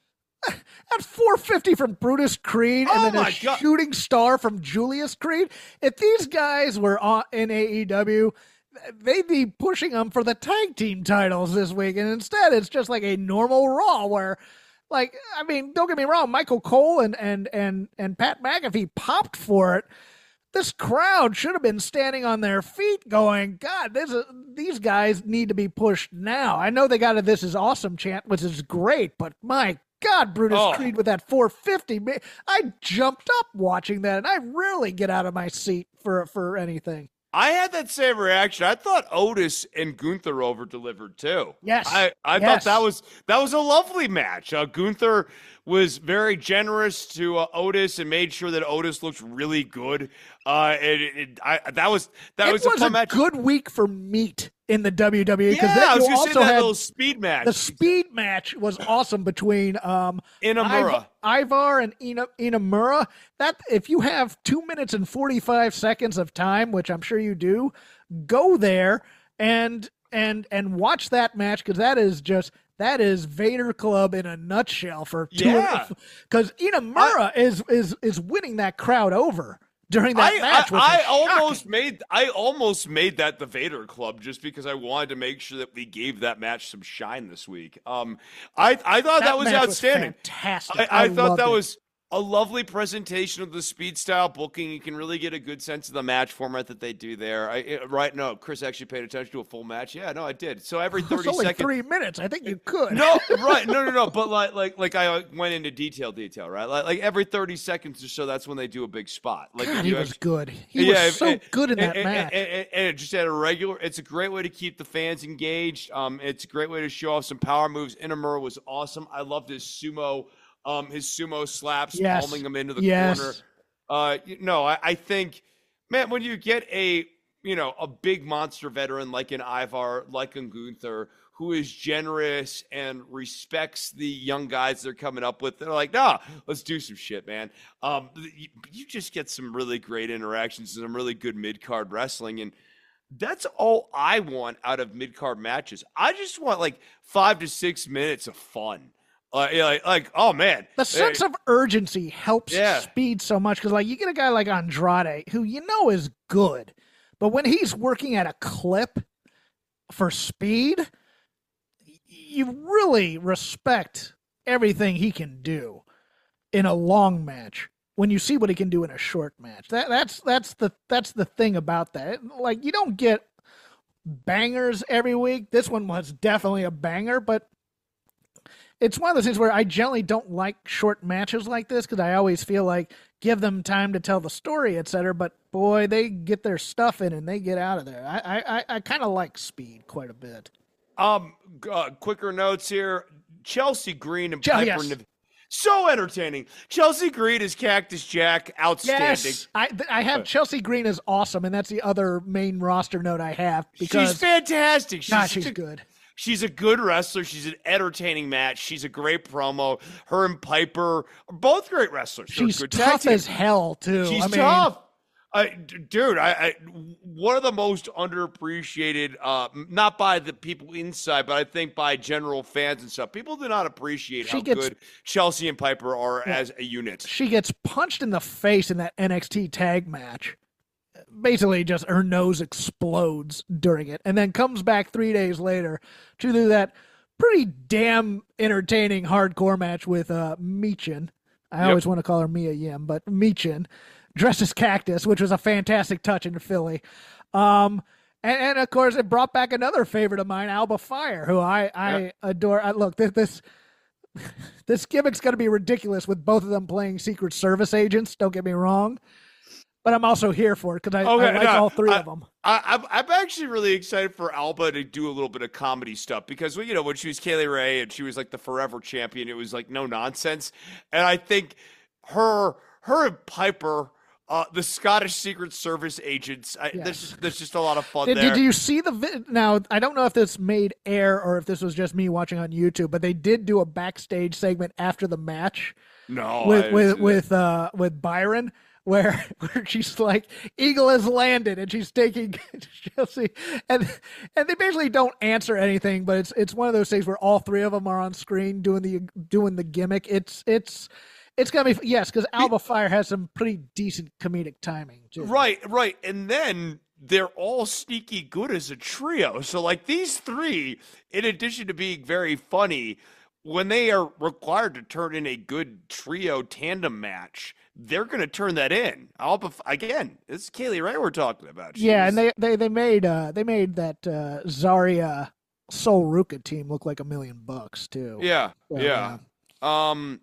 At four fifty from Brutus Creed and oh then a God. shooting star from Julius Creed. If these guys were on, in A E W, they'd be pushing them for the tag team titles this week. And instead, it's just like a normal Raw where, like, I mean, don't get me wrong, Michael Cole and, and, and, and Pat McAfee popped for it. This crowd should have been standing on their feet going, God, this is, these guys need to be pushed now. I know they got a This Is Awesome chant, which is great, but my God, Brutus oh. Creed with that four fifty. I jumped up watching that, and I rarely get out of my seat for for anything. I had that same reaction. I thought Otis and Gunther over delivered too. Yes, I, I yes. thought that was that was a lovely match. Uh, Gunther was very generous to uh, Otis and made sure that Otis looked really good. Uh, it, it, I, that was that it was, was a, fun a match. good week for meat in the W W E. Yeah, then I was you going to also say that had little speed match. The speed match was awesome between um, Inamura. Iv- Ivar and Ina, Inamura. That if you have two minutes and forty-five seconds of time, which I'm sure you do, go there and and and watch that match, because that is just that is Vader Club in a nutshell for two. Yeah. Because Inamura I, is is is winning that crowd over during that I, match. I, Which I was almost made I almost made that the Vader Club just because I wanted to make sure that we gave that match some shine this week. Um, I I thought that, that was match outstanding. Was fantastic. I, I, I thought that it. was a lovely presentation of the speed style booking. You can really get a good sense of the match format that they do there. I, it, right? No, Chris actually paid attention to a full match. Yeah, no, I did. So every thirty it's only seconds, three minutes. I think you could. No, right? No, no, no. But like, like, like I went into detail, detail, right? Like, like every thirty seconds or so, that's when they do a big spot. Like, God, if he you was actually, good. He yeah, was so and, good in that and, match. And, and, and it just had a regular. It's a great way to keep the fans engaged. Um, it's a great way to show off some power moves. Inamura was awesome. I loved his sumo. Um, his sumo slaps, yes. palming him into the yes. corner. Uh, no, I, I think, man, when you get a, you know, a big monster veteran like an Ivar, like a Gunther, who is generous and respects the young guys they're coming up with, they're like, nah, let's do some shit, man. Um, you, you just get some really great interactions and some really good mid-card wrestling, and that's all I want out of mid-card matches. I just want like five to six minutes of fun. Uh, like, like, oh man, the sense of urgency helps yeah. speed so much, because like you get a guy like Andrade who you know is good, but when he's working at a clip for speed, you really respect everything he can do in a long match when you see what he can do in a short match. That that's that's the that's the thing about that. Like, you don't get bangers every week. This one was definitely a banger, but it's one of those things where I generally don't like short matches like this because I always feel like give them time to tell the story, et cetera. But boy, they get their stuff in and they get out of there. I I, I kind of like speed quite a bit. Um, uh, quicker notes here. Chelsea Green and Chel- Piper. yes. Niv- so entertaining. Chelsea Green is Cactus Jack. Outstanding. Yes, I I have Chelsea Green as awesome, and that's the other main roster note I have because she's fantastic. She's, God, she's a, good. She's a good wrestler. She's an entertaining match. She's a great promo. Her and Piper are both great wrestlers. They're She's good tough tag as team. hell too. She's I mean, tough. I, d- dude, I, I one of the most underappreciated, uh, not by the people inside, but I think by general fans and stuff. People do not appreciate She how gets- good Chelsea and Piper are Yeah. as a unit. She gets punched in the face in that N X T tag match. Basically, just her nose explodes during it, and then comes back three days later to do that pretty damn entertaining hardcore match with uh, Michin. I Yep. always want to call her Mia Yim, but Michin, dressed as Cactus, which was a fantastic touch in Philly. Um, and, and of course, it brought back another favorite of mine, Alba Fire, who I, I Yep. adore. I, look, this this this gimmick's going to be ridiculous with both of them playing Secret Service agents. Don't get me wrong. But I'm also here for it because I, Okay, I like no, all three I- of them. I, I'm, I'm actually really excited for Alba to do a little bit of comedy stuff because, well, you know, when she was Kaylee Ray and she was like the forever champion, it was like no nonsense. And I think her, her and Piper, uh, the Scottish Secret Service agents, I, Yes. there's, just, there's just a lot of fun Did, there. did you see the vi- now? I don't know if this made air or if this was just me watching on YouTube, but they did do a backstage segment after the match no, I with didn't with see that. with uh, with Byron, where where she's like, Eagle has landed, and she's taking Chelsea, and and they basically don't answer anything, but it's it's one of those things where all three of them are on screen doing the doing the gimmick. It's it's it's gonna be yes, because Alba Fire has some pretty decent comedic timing too. Right, right. And then they're all sneaky good as a trio. So, like, these three, in addition to being very funny, when they are required to turn in a good trio tandem match, they're going to turn that in. I'll bef- again, this is Kaylee Ray we're talking about. She Yeah, was- and they, they, they made uh they made that uh, Zarya Sol Ruka team look like a million bucks too. Yeah, So, yeah. Um,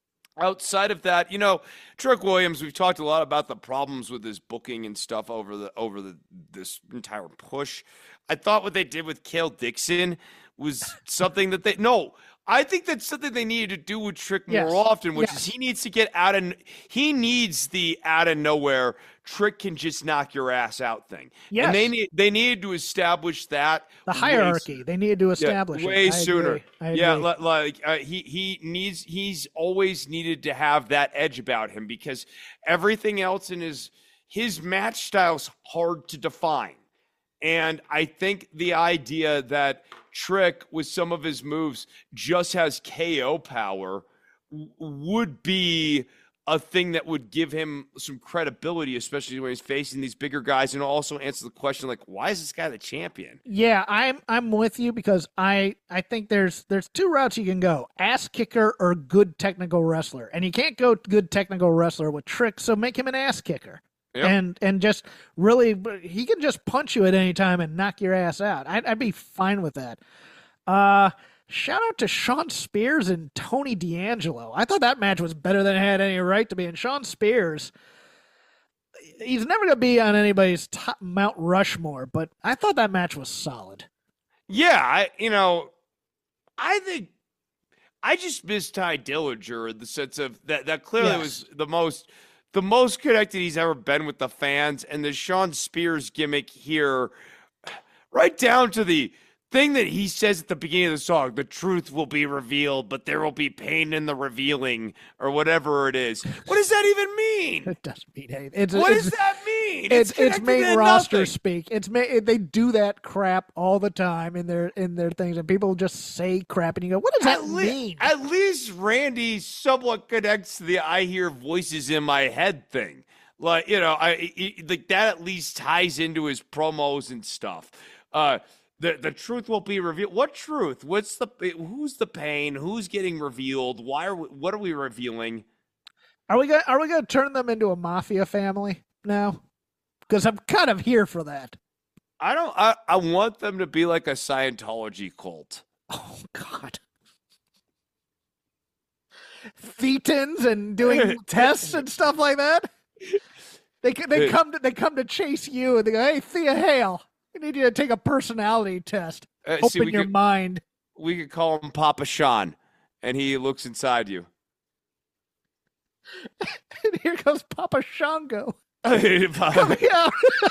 outside of that, you know, Trick Williams, we've talked a lot about the problems with his booking and stuff over the over the this entire push. I thought what they did with Cale Dixon was something that they no. I think that's something they needed to do with Trick Yes. more often, which Yes. is he needs to get out of he needs the out of nowhere Trick can just knock your ass out thing. Yes. And they need they needed to establish that The way hierarchy they needed to establish yeah, it. way I sooner. agree. I Yeah, agree. li- like uh, he he needs he's always needed to have that edge about him because everything else in his his match style's hard to define. And I think the idea that Trick with some of his moves just has K O power w- would be a thing that would give him some credibility, especially when he's facing these bigger guys, and also answer the question like, why is this guy the champion? Yeah, I'm I'm with you because I I think there's there's two routes you can go: ass kicker or good technical wrestler, and you can't go good technical wrestler with Trick, so make him an ass kicker. Yep. And and just really, he can just punch you at any time and knock your ass out. I'd, I'd be fine with that. Uh, shout out to Sean Spears and Tony D'Angelo. I thought that match was better than it had any right to be. And Sean Spears, he's never going to be on anybody's top Mount Rushmore, but I thought that match was solid. Yeah, I you know, I think I just miss Ty Dillinger in the sense of that that clearly Yes. was the most the most connected he's ever been with the fans, and the Sean Spears gimmick here, right down to the thing that he says at the beginning of the song, the truth will be revealed, but there will be pain in the revealing, or whatever it is. What does that even mean? It doesn't mean anything. It's, What it's, does that mean? It's it's connected main to roster nothing. speak. It's ma- they do that crap all the time in their in their things, and people just say crap, and you go, "What does that At, le- mean?" at least Randy somewhat connects to the "I hear voices in my head" thing. Like you know, I he- like that at least ties into his promos and stuff. Uh, The the truth will be revealed. What truth? What's the who's the pain? Who's getting revealed? Why are we, what are we revealing? Are we going are we going to turn them into a mafia family now? Because I'm kind of here for that. I don't I, I want them to be like a Scientology cult. Oh God. Thetans and doing tests and stuff like that. They they come to they come to chase you and they go, "Hey, Thea Hale, we need you to take a personality test. Uh, Open see, we your could, mind." We could call him Papa Sean, and he looks inside you. And here comes Papa Shango. Coming out.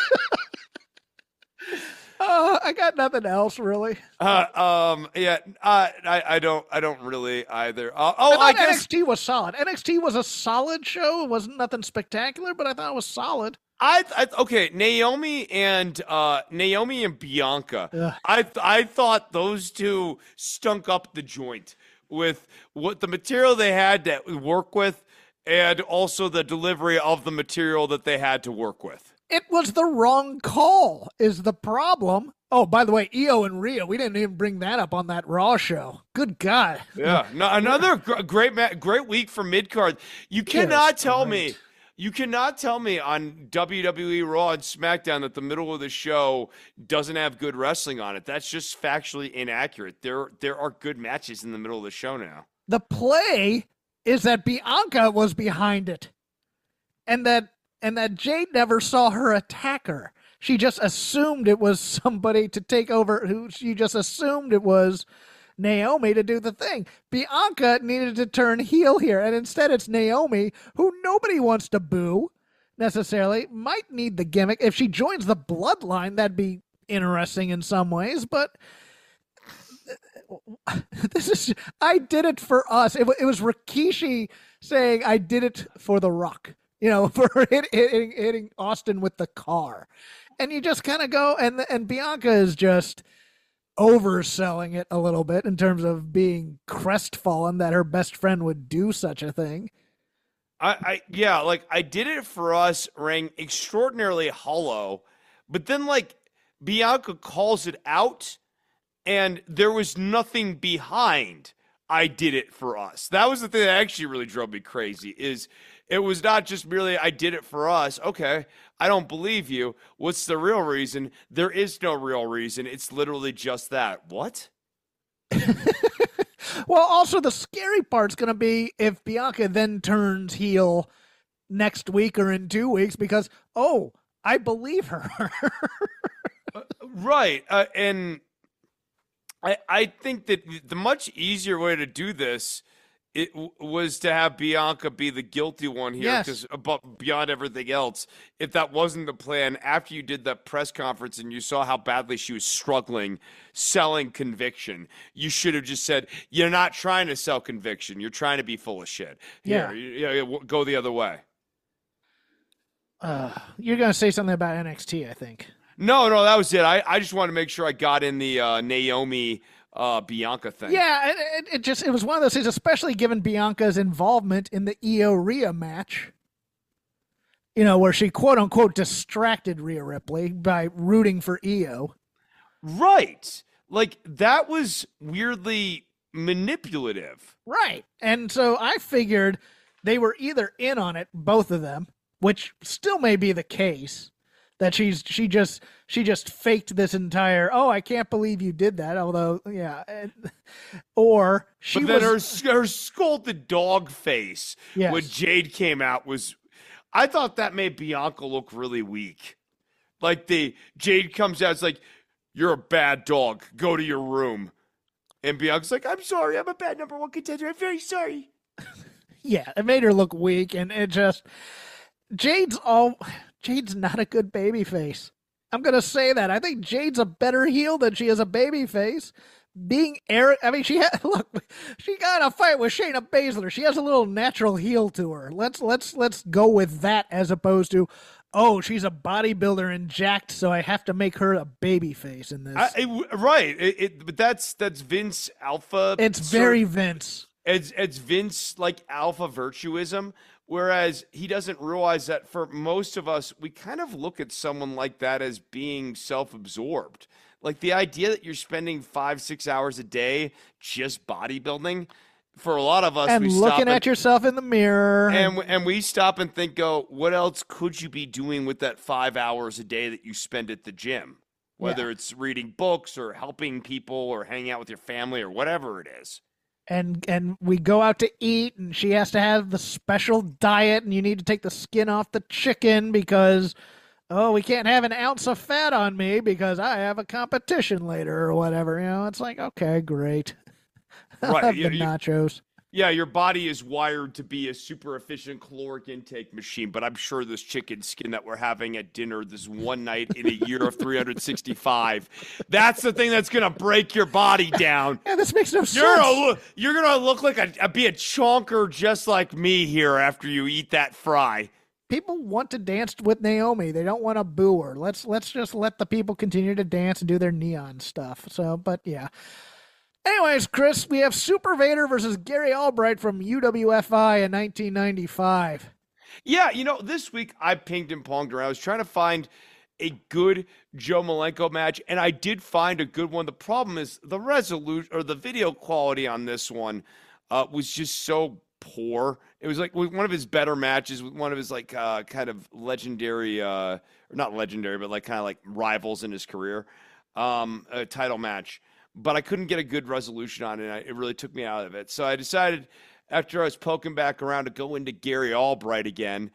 Uh, I got nothing else really. Uh, um, yeah, uh, I, I don't, I don't really either. Uh, oh, I, I guess N X T was solid. N X T was a solid show. It wasn't nothing spectacular, but I thought it was solid. I, I okay, Naomi and uh, Naomi and Bianca. Ugh. I, I thought those two stunk up the joint with what the material they had to work with, and also the delivery of the material that they had to work with. It was the wrong call is the problem. Oh, by the way, Io and Rhea, we didn't even bring that up on that Raw show. Good God. Yeah, no, another gr- great ma- great week for mid-card. You cannot Yes, tell great. me, you cannot tell me on W W E Raw and SmackDown that the middle of the show doesn't have good wrestling on it. That's just factually inaccurate. There, there are good matches in the middle of the show now. The play is that Bianca was behind it. And that and that Jade never saw her attack her. She just assumed it was somebody to take over, who she just assumed it was Naomi to do the thing. Bianca needed to turn heel here, and instead it's Naomi, who nobody wants to boo necessarily. Might need the gimmick. If she joins the bloodline, that'd be interesting in some ways, but this is, I did it for us. It, it was Rikishi saying, I did it for The Rock. You know, for hit, hitting, hitting Austin with the car. And you just kind of go, and and Bianca is just overselling it a little bit in terms of being crestfallen that her best friend would do such a thing. I, I yeah, like I did it for us rang extraordinarily hollow, but then like Bianca calls it out, and there was nothing behind I did it for us. That was the thing that actually really drove me crazy, is it was not just merely I did it for us. Okay, I don't believe you. What's the real reason? There is no real reason. It's literally just that. What? Well, also the scary part's going to be if Bianca then turns heel next week or in two weeks because, oh, I believe her. uh, right. Uh, and I, I think that the much easier way to do this it w- was to have Bianca be the guilty one here, because Yes. above beyond everything else, if that wasn't the plan, after you did that press conference and you saw how badly she was struggling selling conviction, you should have just said, "You're not trying to sell conviction. You're trying to be full of shit. Here, Yeah. you, you know, w- go the other way." Uh, you're going to say something about N X T, I think. No, no, that was it. I, I just wanted to make sure I got in the uh, Naomi uh, Bianca thing. Yeah, it, it, it just it was one of those things, especially given Bianca's involvement in the Io Rhea match. You know, where she quote unquote distracted Rhea Ripley by rooting for Io. Right. Like that was weirdly manipulative. Right. And so I figured they were either in on it, both of them, which still may be the case. That she's she just she just faked this entire, oh, I can't believe you did that. Although, yeah, and, or she but then was her her scolded dog face Yes. when Jade came out was, I thought that made Bianca look really weak. Like the Jade comes out, it's like, "You're a bad dog. Go to your room." And Bianca's like, "I'm sorry. I'm a bad number one contender. I'm very sorry." yeah, it made her look weak, and it just Jade's all Jade's not a good baby face. I'm gonna say that. I think Jade's a better heel than she is a baby face. Being arrogant, I mean, she had look. She got in a fight with Shayna Baszler. She has a little natural heel to her. Let's let's let's go with that as opposed to, oh, she's a bodybuilder and jacked, so I have to make her a baby face in this. I, it, right. It, it, but that's that's Vince alpha. It's sort- very Vince. It's it's Vince like alpha virtuism. Whereas he doesn't realize that for most of us, we kind of look at someone like that as being self-absorbed. Like the idea that you're spending five, six hours a day just bodybuilding, for a lot of us, and we looking stop at and, yourself in the mirror, and and we stop and think, go, what else could you be doing with that five hours a day that you spend at the gym? Whether yeah. it's reading books or helping people or hanging out with your family or whatever it is. And and we go out to eat, and she has to have the special diet, and you need to take the skin off the chicken because, oh, we can't have an ounce of fat on me because I have a competition later or whatever. You know, it's like, okay, great. I'll Right. have You, the you, nachos. yeah, your body is wired to be a super efficient caloric intake machine, but I'm sure this chicken skin that we're having at dinner this one night in a year of three hundred sixty-five, that's the thing that's going to break your body down. Yeah, this makes no You're sense. gonna, you're gonna look like a, a be a chonker just like me here after you eat that fry. People want to dance with Naomi. They don't want to boo her. Let's let's just let the people continue to dance and do their neon stuff. So, but yeah. Anyways, Chris, we have Super Vader versus Gary Albright from U W F I in nineteen ninety-five. Yeah, you know, this week I pinged and ponged around. I was trying to find a good Joe Malenko match, and I did find a good one. The problem is the resolution or the video quality on this one uh, was just so poor. It was like one of his better matches with one of his like uh, kind of legendary, uh, or not legendary, but like kind of like rivals in his career, um, a title match. But I couldn't get a good resolution on it. It really took me out of it. So I decided, after I was poking back around, to go into Gary Albright again.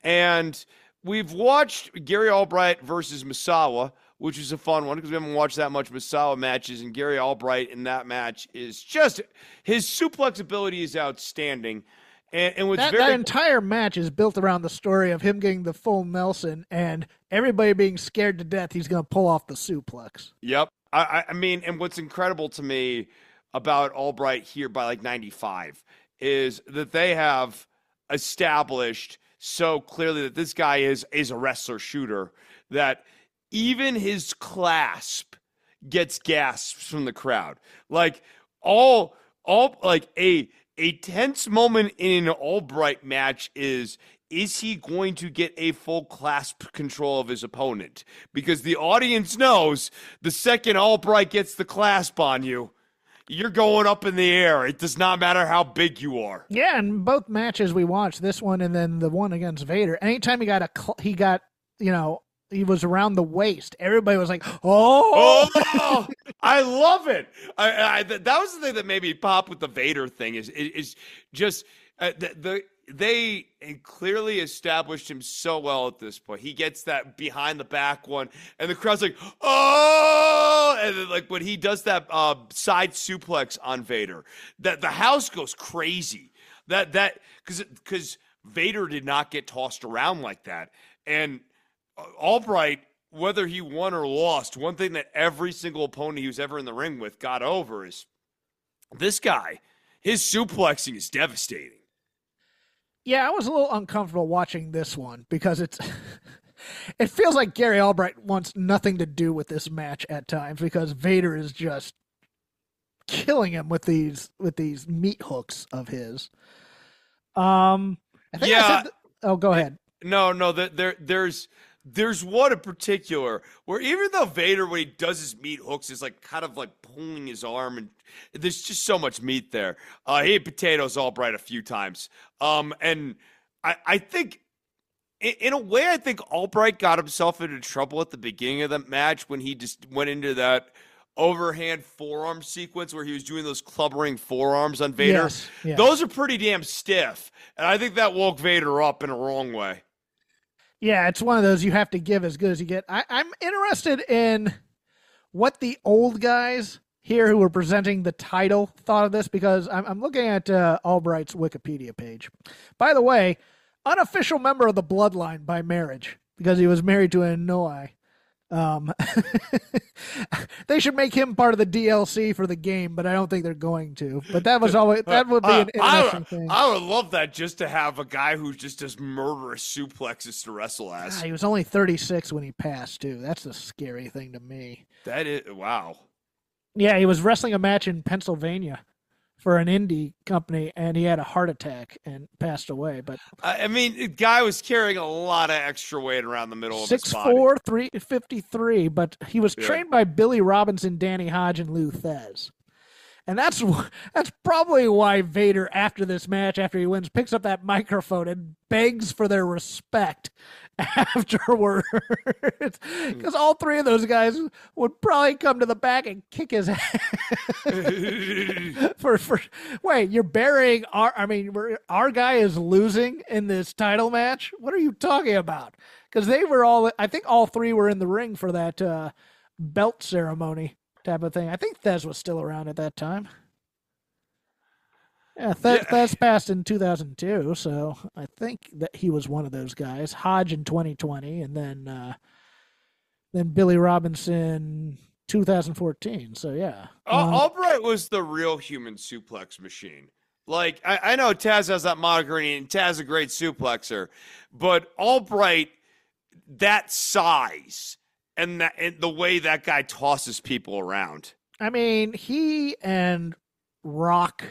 And we've watched Gary Albright versus Misawa, which is a fun one because we haven't watched that much Misawa matches. And Gary Albright in that match is just, his suplex ability is outstanding. And, and what's that, very that entire match is built around the story of him getting the full Nelson and everybody being scared to death he's going to pull off the suplex. Yep. I, I mean, and what's incredible to me about Albright here by like ninety-five is that they have established so clearly that this guy is is a wrestler shooter that even his clasp gets gasps from the crowd. Like all all like a a tense moment in an Albright match is, is he going to get a full clasp control of his opponent? Because the audience knows the second Albright gets the clasp on you, you're going up in the air. It does not matter how big you are. Yeah, and both matches we watched, this one and then the one against Vader, anytime he got a, he got, you know, he was around the waist, everybody was like, oh! oh I love it. I, I, that was the thing that made me pop with the Vader thing is, is just uh, the, the they clearly established him so well at this point. He gets that behind the back one, and the crowd's like, oh! And then, like, when he does that uh, side suplex on Vader, that the house goes crazy. That, that, because because Vader did not get tossed around like that. And Albright, whether he won or lost, one thing that every single opponent he was ever in the ring with got over is this guy, his suplexing is devastating. Yeah, I was a little uncomfortable watching this one because it's it feels like Gary Albright wants nothing to do with this match at times because Vader is just killing him with these with these meat hooks of his. Um, I think yeah. I said th- oh, go ahead. No, no, there, there, there's there's one in particular where even though Vader, when he does his meat hooks, is like kind of like pulling his arm, and there's just so much meat there. Uh, he ate potatoes Albright a few times. Um, and I, I think, in, in a way, I think Albright got himself into trouble at the beginning of the match when he just went into that overhand forearm sequence where he was doing those clubbering forearms on Vader. Yes, yes. Those are pretty damn stiff. And I think that woke Vader up in a wrong way. Yeah, it's one of those you have to give as good as you get. I, I'm interested in what the old guys here who were presenting the title thought of this because I'm, I'm looking at uh, Albright's Wikipedia page. By the way, unofficial member of the Bloodline by marriage because he was married to an Inoue. Um, they should make him part of the D L C for the game, but I don't think they're going to. But that was always that would be an interesting I would, thing. I would love that just to have a guy who just does murderous suplexes to wrestle as. God, he was only thirty-six when he passed too. That's a scary thing to me. That is wow. Yeah, he was wrestling a match in Pennsylvania for an indie company, and he had a heart attack and passed away. But I mean, the guy was carrying a lot of extra weight around the middle of his body. six four, three fifty-three, but he was Yeah. trained by Billy Robinson, Danny Hodge, and Lou Thez. And that's that's probably why Vader, after this match, after he wins, picks up that microphone and begs for their respect afterwards. Because all three of those guys would probably come to the back and kick his ass. for, for, wait, you're burying our, I mean, we're, our guy is losing in this title match? What are you talking about? Because they were all, I think all three were in the ring for that uh, belt ceremony type of thing. I think Thez was still around at that time. Yeah, Thez, yeah. Thez passed in two thousand two, so I think that he was one of those guys. Hodge in twenty twenty, and then uh, then Billy Robinson two thousand fourteen. So yeah, Al- um, Albright was the real human suplex machine. Like I, I know Taz has that moniker, and Taz is a great suplexer, but Albright, that size. And, that, and the way that guy tosses people around. I mean, he and Rock,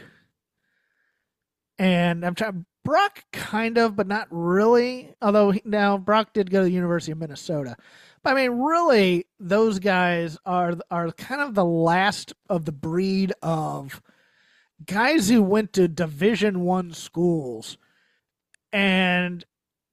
and I'm trying, Brock kind of, but not really. Although he, now Brock did go to the University of Minnesota. But I mean, really, those guys are are kind of the last of the breed of guys who went to Division One schools and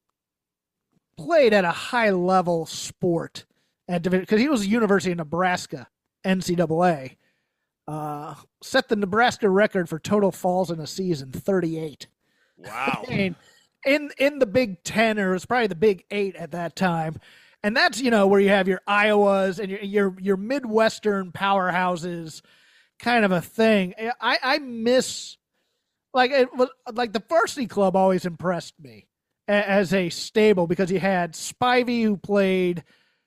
played at a high level sport. Because he was the University of Nebraska, N C double A, uh, set the Nebraska record for total falls in a season, thirty-eight. Wow. I mean, in in the Big Ten, or it was probably the Big Eight at that time, and that's, you know, where you have your Iowas and your your, your Midwestern powerhouses, kind of a thing. I I miss, like it was like the Varsity Club always impressed me as a stable, because you had Spivey, who played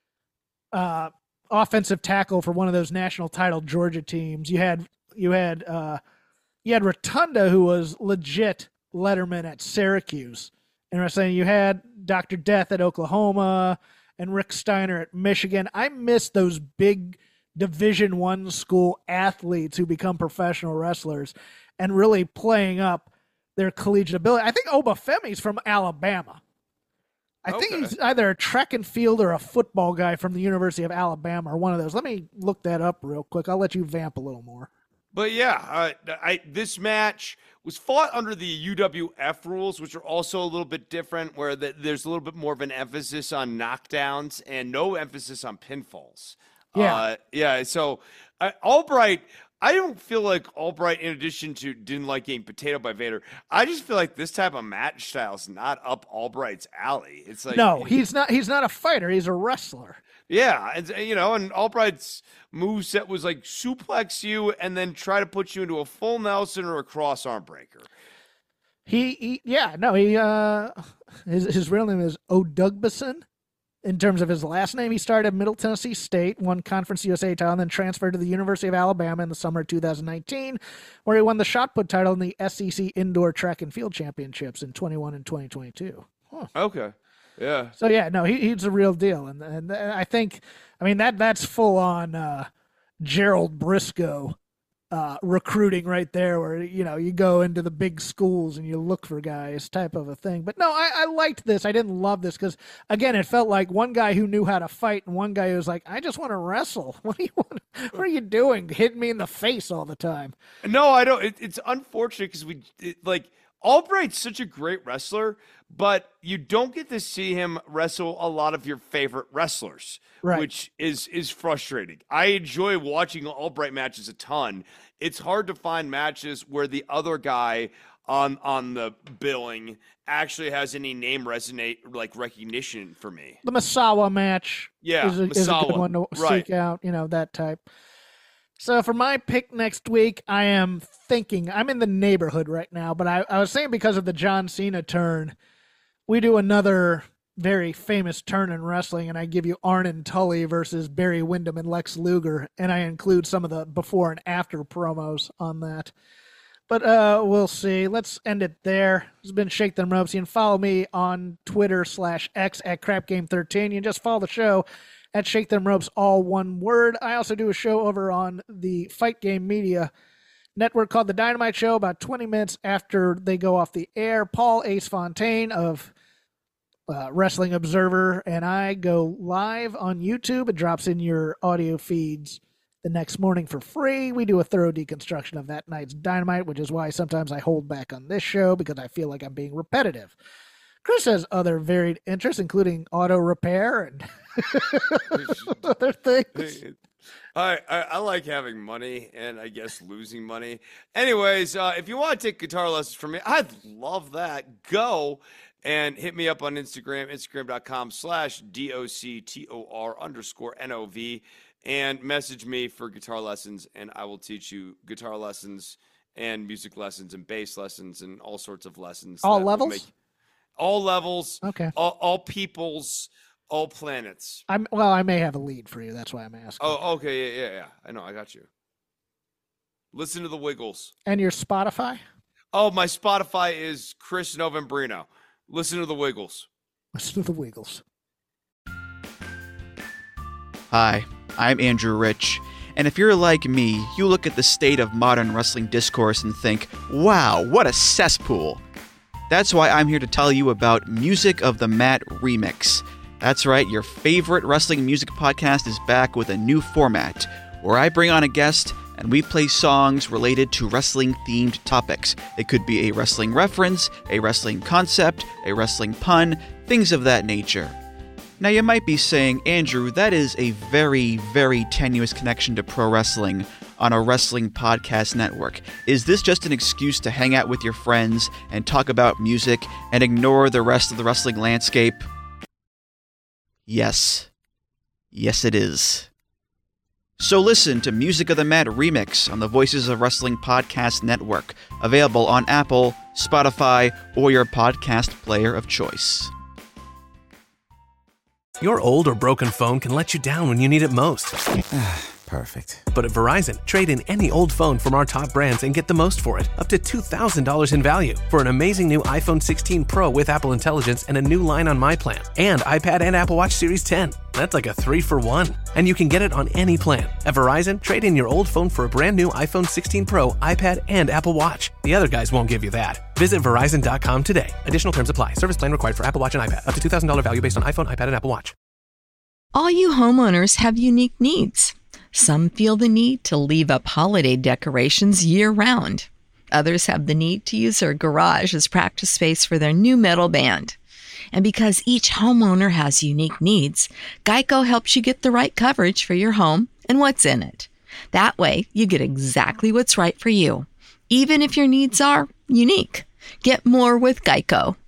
Uh, offensive tackle for one of those national title Georgia teams. You had you had uh, you had Rotunda, who was legit letterman at Syracuse. And I was saying you had Doctor Death at Oklahoma and Rick Steiner at Michigan. I miss those big Division One school athletes who become professional wrestlers and really playing up their collegiate ability. I think Obafemi's from Alabama. I Okay. think he's either a track and field or a football guy from the University of Alabama, or one of those. Let me look that up real quick. I'll let you vamp a little more. But yeah, uh, I, this match was fought under the U W F rules, which are also a little bit different, where the, there's a little bit more of an emphasis on knockdowns and no emphasis on pinfalls. Yeah. Uh, yeah, so uh, Albright, I don't feel like Albright, in addition to didn't like getting potato by Vader, I just feel like this type of match style is not up Albright's alley. It's like no, he's not. He's not a fighter. He's a wrestler. Yeah, and you know, and Albright's moveset was like suplex you and then try to put you into a full Nelson or a cross arm breaker. He, he yeah, no, he. Uh, his his real name is Odugbison. In terms of his last name, he started at Middle Tennessee State, won Conference U S A title, and then transferred to the University of Alabama in the summer of two thousand nineteen, where he won the shot put title in the S E C Indoor Track and Field Championships in twenty-one and twenty twenty-two. Huh. Okay. Yeah. So yeah, no, he, he's a real deal, and and I think, I mean that that's full on uh, Gerald Briscoe uh, recruiting right there, where you know you go into the big schools and you look for guys, type of a thing. But no, I, I liked this. I didn't love this because again, it felt like one guy who knew how to fight and one guy who was like, I just want to wrestle. What do you want? What are you doing? Hitting me in the face all the time? No, I don't. It, it's unfortunate because we it, like. Albright's such a great wrestler, but you don't get to see him wrestle a lot of your favorite wrestlers, right. which is is frustrating. I enjoy watching Albright matches a ton. It's hard to find matches where the other guy on on the billing actually has any name resonate, like recognition for me. The Misawa match yeah, is, a, is a good one to right. seek out, you know, that type. So for my pick next week, I am thinking, I'm in the neighborhood right now, but I, I was saying because of the John Cena turn, we do another very famous turn in wrestling, and I give you Arn and Tully versus Barry Windham and Lex Luger, and I include some of the before and after promos on that. But uh, we'll see. Let's end it there. This has been Shake Them Ropes. You can follow me on Twitter slash X at Crap Game thirteen. You can just follow the show at Shake Them Ropes, all one word. I also do a show over on the Fight Game Media network called The Dynamite Show. About twenty minutes after they go off the air, Paul Ace Fontaine of uh, Wrestling Observer and I go live on YouTube. It drops in your audio feeds the next morning for free. We do a thorough deconstruction of that night's Dynamite, which is why sometimes I hold back on this show because I feel like I'm being repetitive. Chris has other varied interests, including auto repair and other things. I, I I like having money and I guess losing money. Anyways, uh, if you want to take guitar lessons from me, I'd love that. Go and hit me up on Instagram, instagram.com slash D-O-C-T-O-R underscore N-O-V. And message me for guitar lessons, and I will teach you guitar lessons and music lessons and bass lessons and all sorts of lessons. All levels? Make, all levels. Okay. All, all peoples, all planets. I'm well, I may have a lead for you. That's why I'm asking. Oh, okay. Yeah, yeah, yeah. I know. I got you. Listen to the Wiggles. And your Spotify? Oh, my Spotify is Chris Novembrino. Listen to the Wiggles. Listen to the Wiggles. Hi. I'm Andrew Rich, and if you're like me, you look at the state of modern wrestling discourse and think, wow, what a cesspool. That's why I'm here to tell you about Music of the Mat Remix. That's right, your favorite wrestling music podcast is back with a new format, where I bring on a guest and we play songs related to wrestling-themed topics. It could be a wrestling reference, a wrestling concept, a wrestling pun, things of that nature. Now, you might be saying, Andrew, that is a very, very tenuous connection to pro wrestling on a wrestling podcast network. Is this just an excuse to hang out with your friends and talk about music and ignore the rest of the wrestling landscape? Yes. Yes, it is. So listen to Music of the Mat Remix on the Voices of Wrestling Podcast Network, available on Apple, Spotify, or your podcast player of choice. Your old or broken phone can let you down when you need it most. Perfect. But at Verizon, trade in any old phone from our top brands and get the most for it, up to two thousand dollars in value, for an amazing new iPhone sixteen Pro with Apple Intelligence and a new line on My Plan, and iPad and Apple Watch Series ten. That's like a three for one. And you can get it on any plan. At Verizon, trade in your old phone for a brand new iPhone sixteen Pro, iPad, and Apple Watch. The other guys won't give you that. Visit Verizon dot com today. Additional terms apply. Service plan required for Apple Watch and iPad. Up to two thousand dollars value based on iPhone, iPad, and Apple Watch. All you homeowners have unique needs. Some feel the need to leave up holiday decorations year-round. Others have the need to use their garage as practice space for their new metal band. And because each homeowner has unique needs, Geico helps you get the right coverage for your home and what's in it. That way, you get exactly what's right for you, even if your needs are unique. Get more with Geico.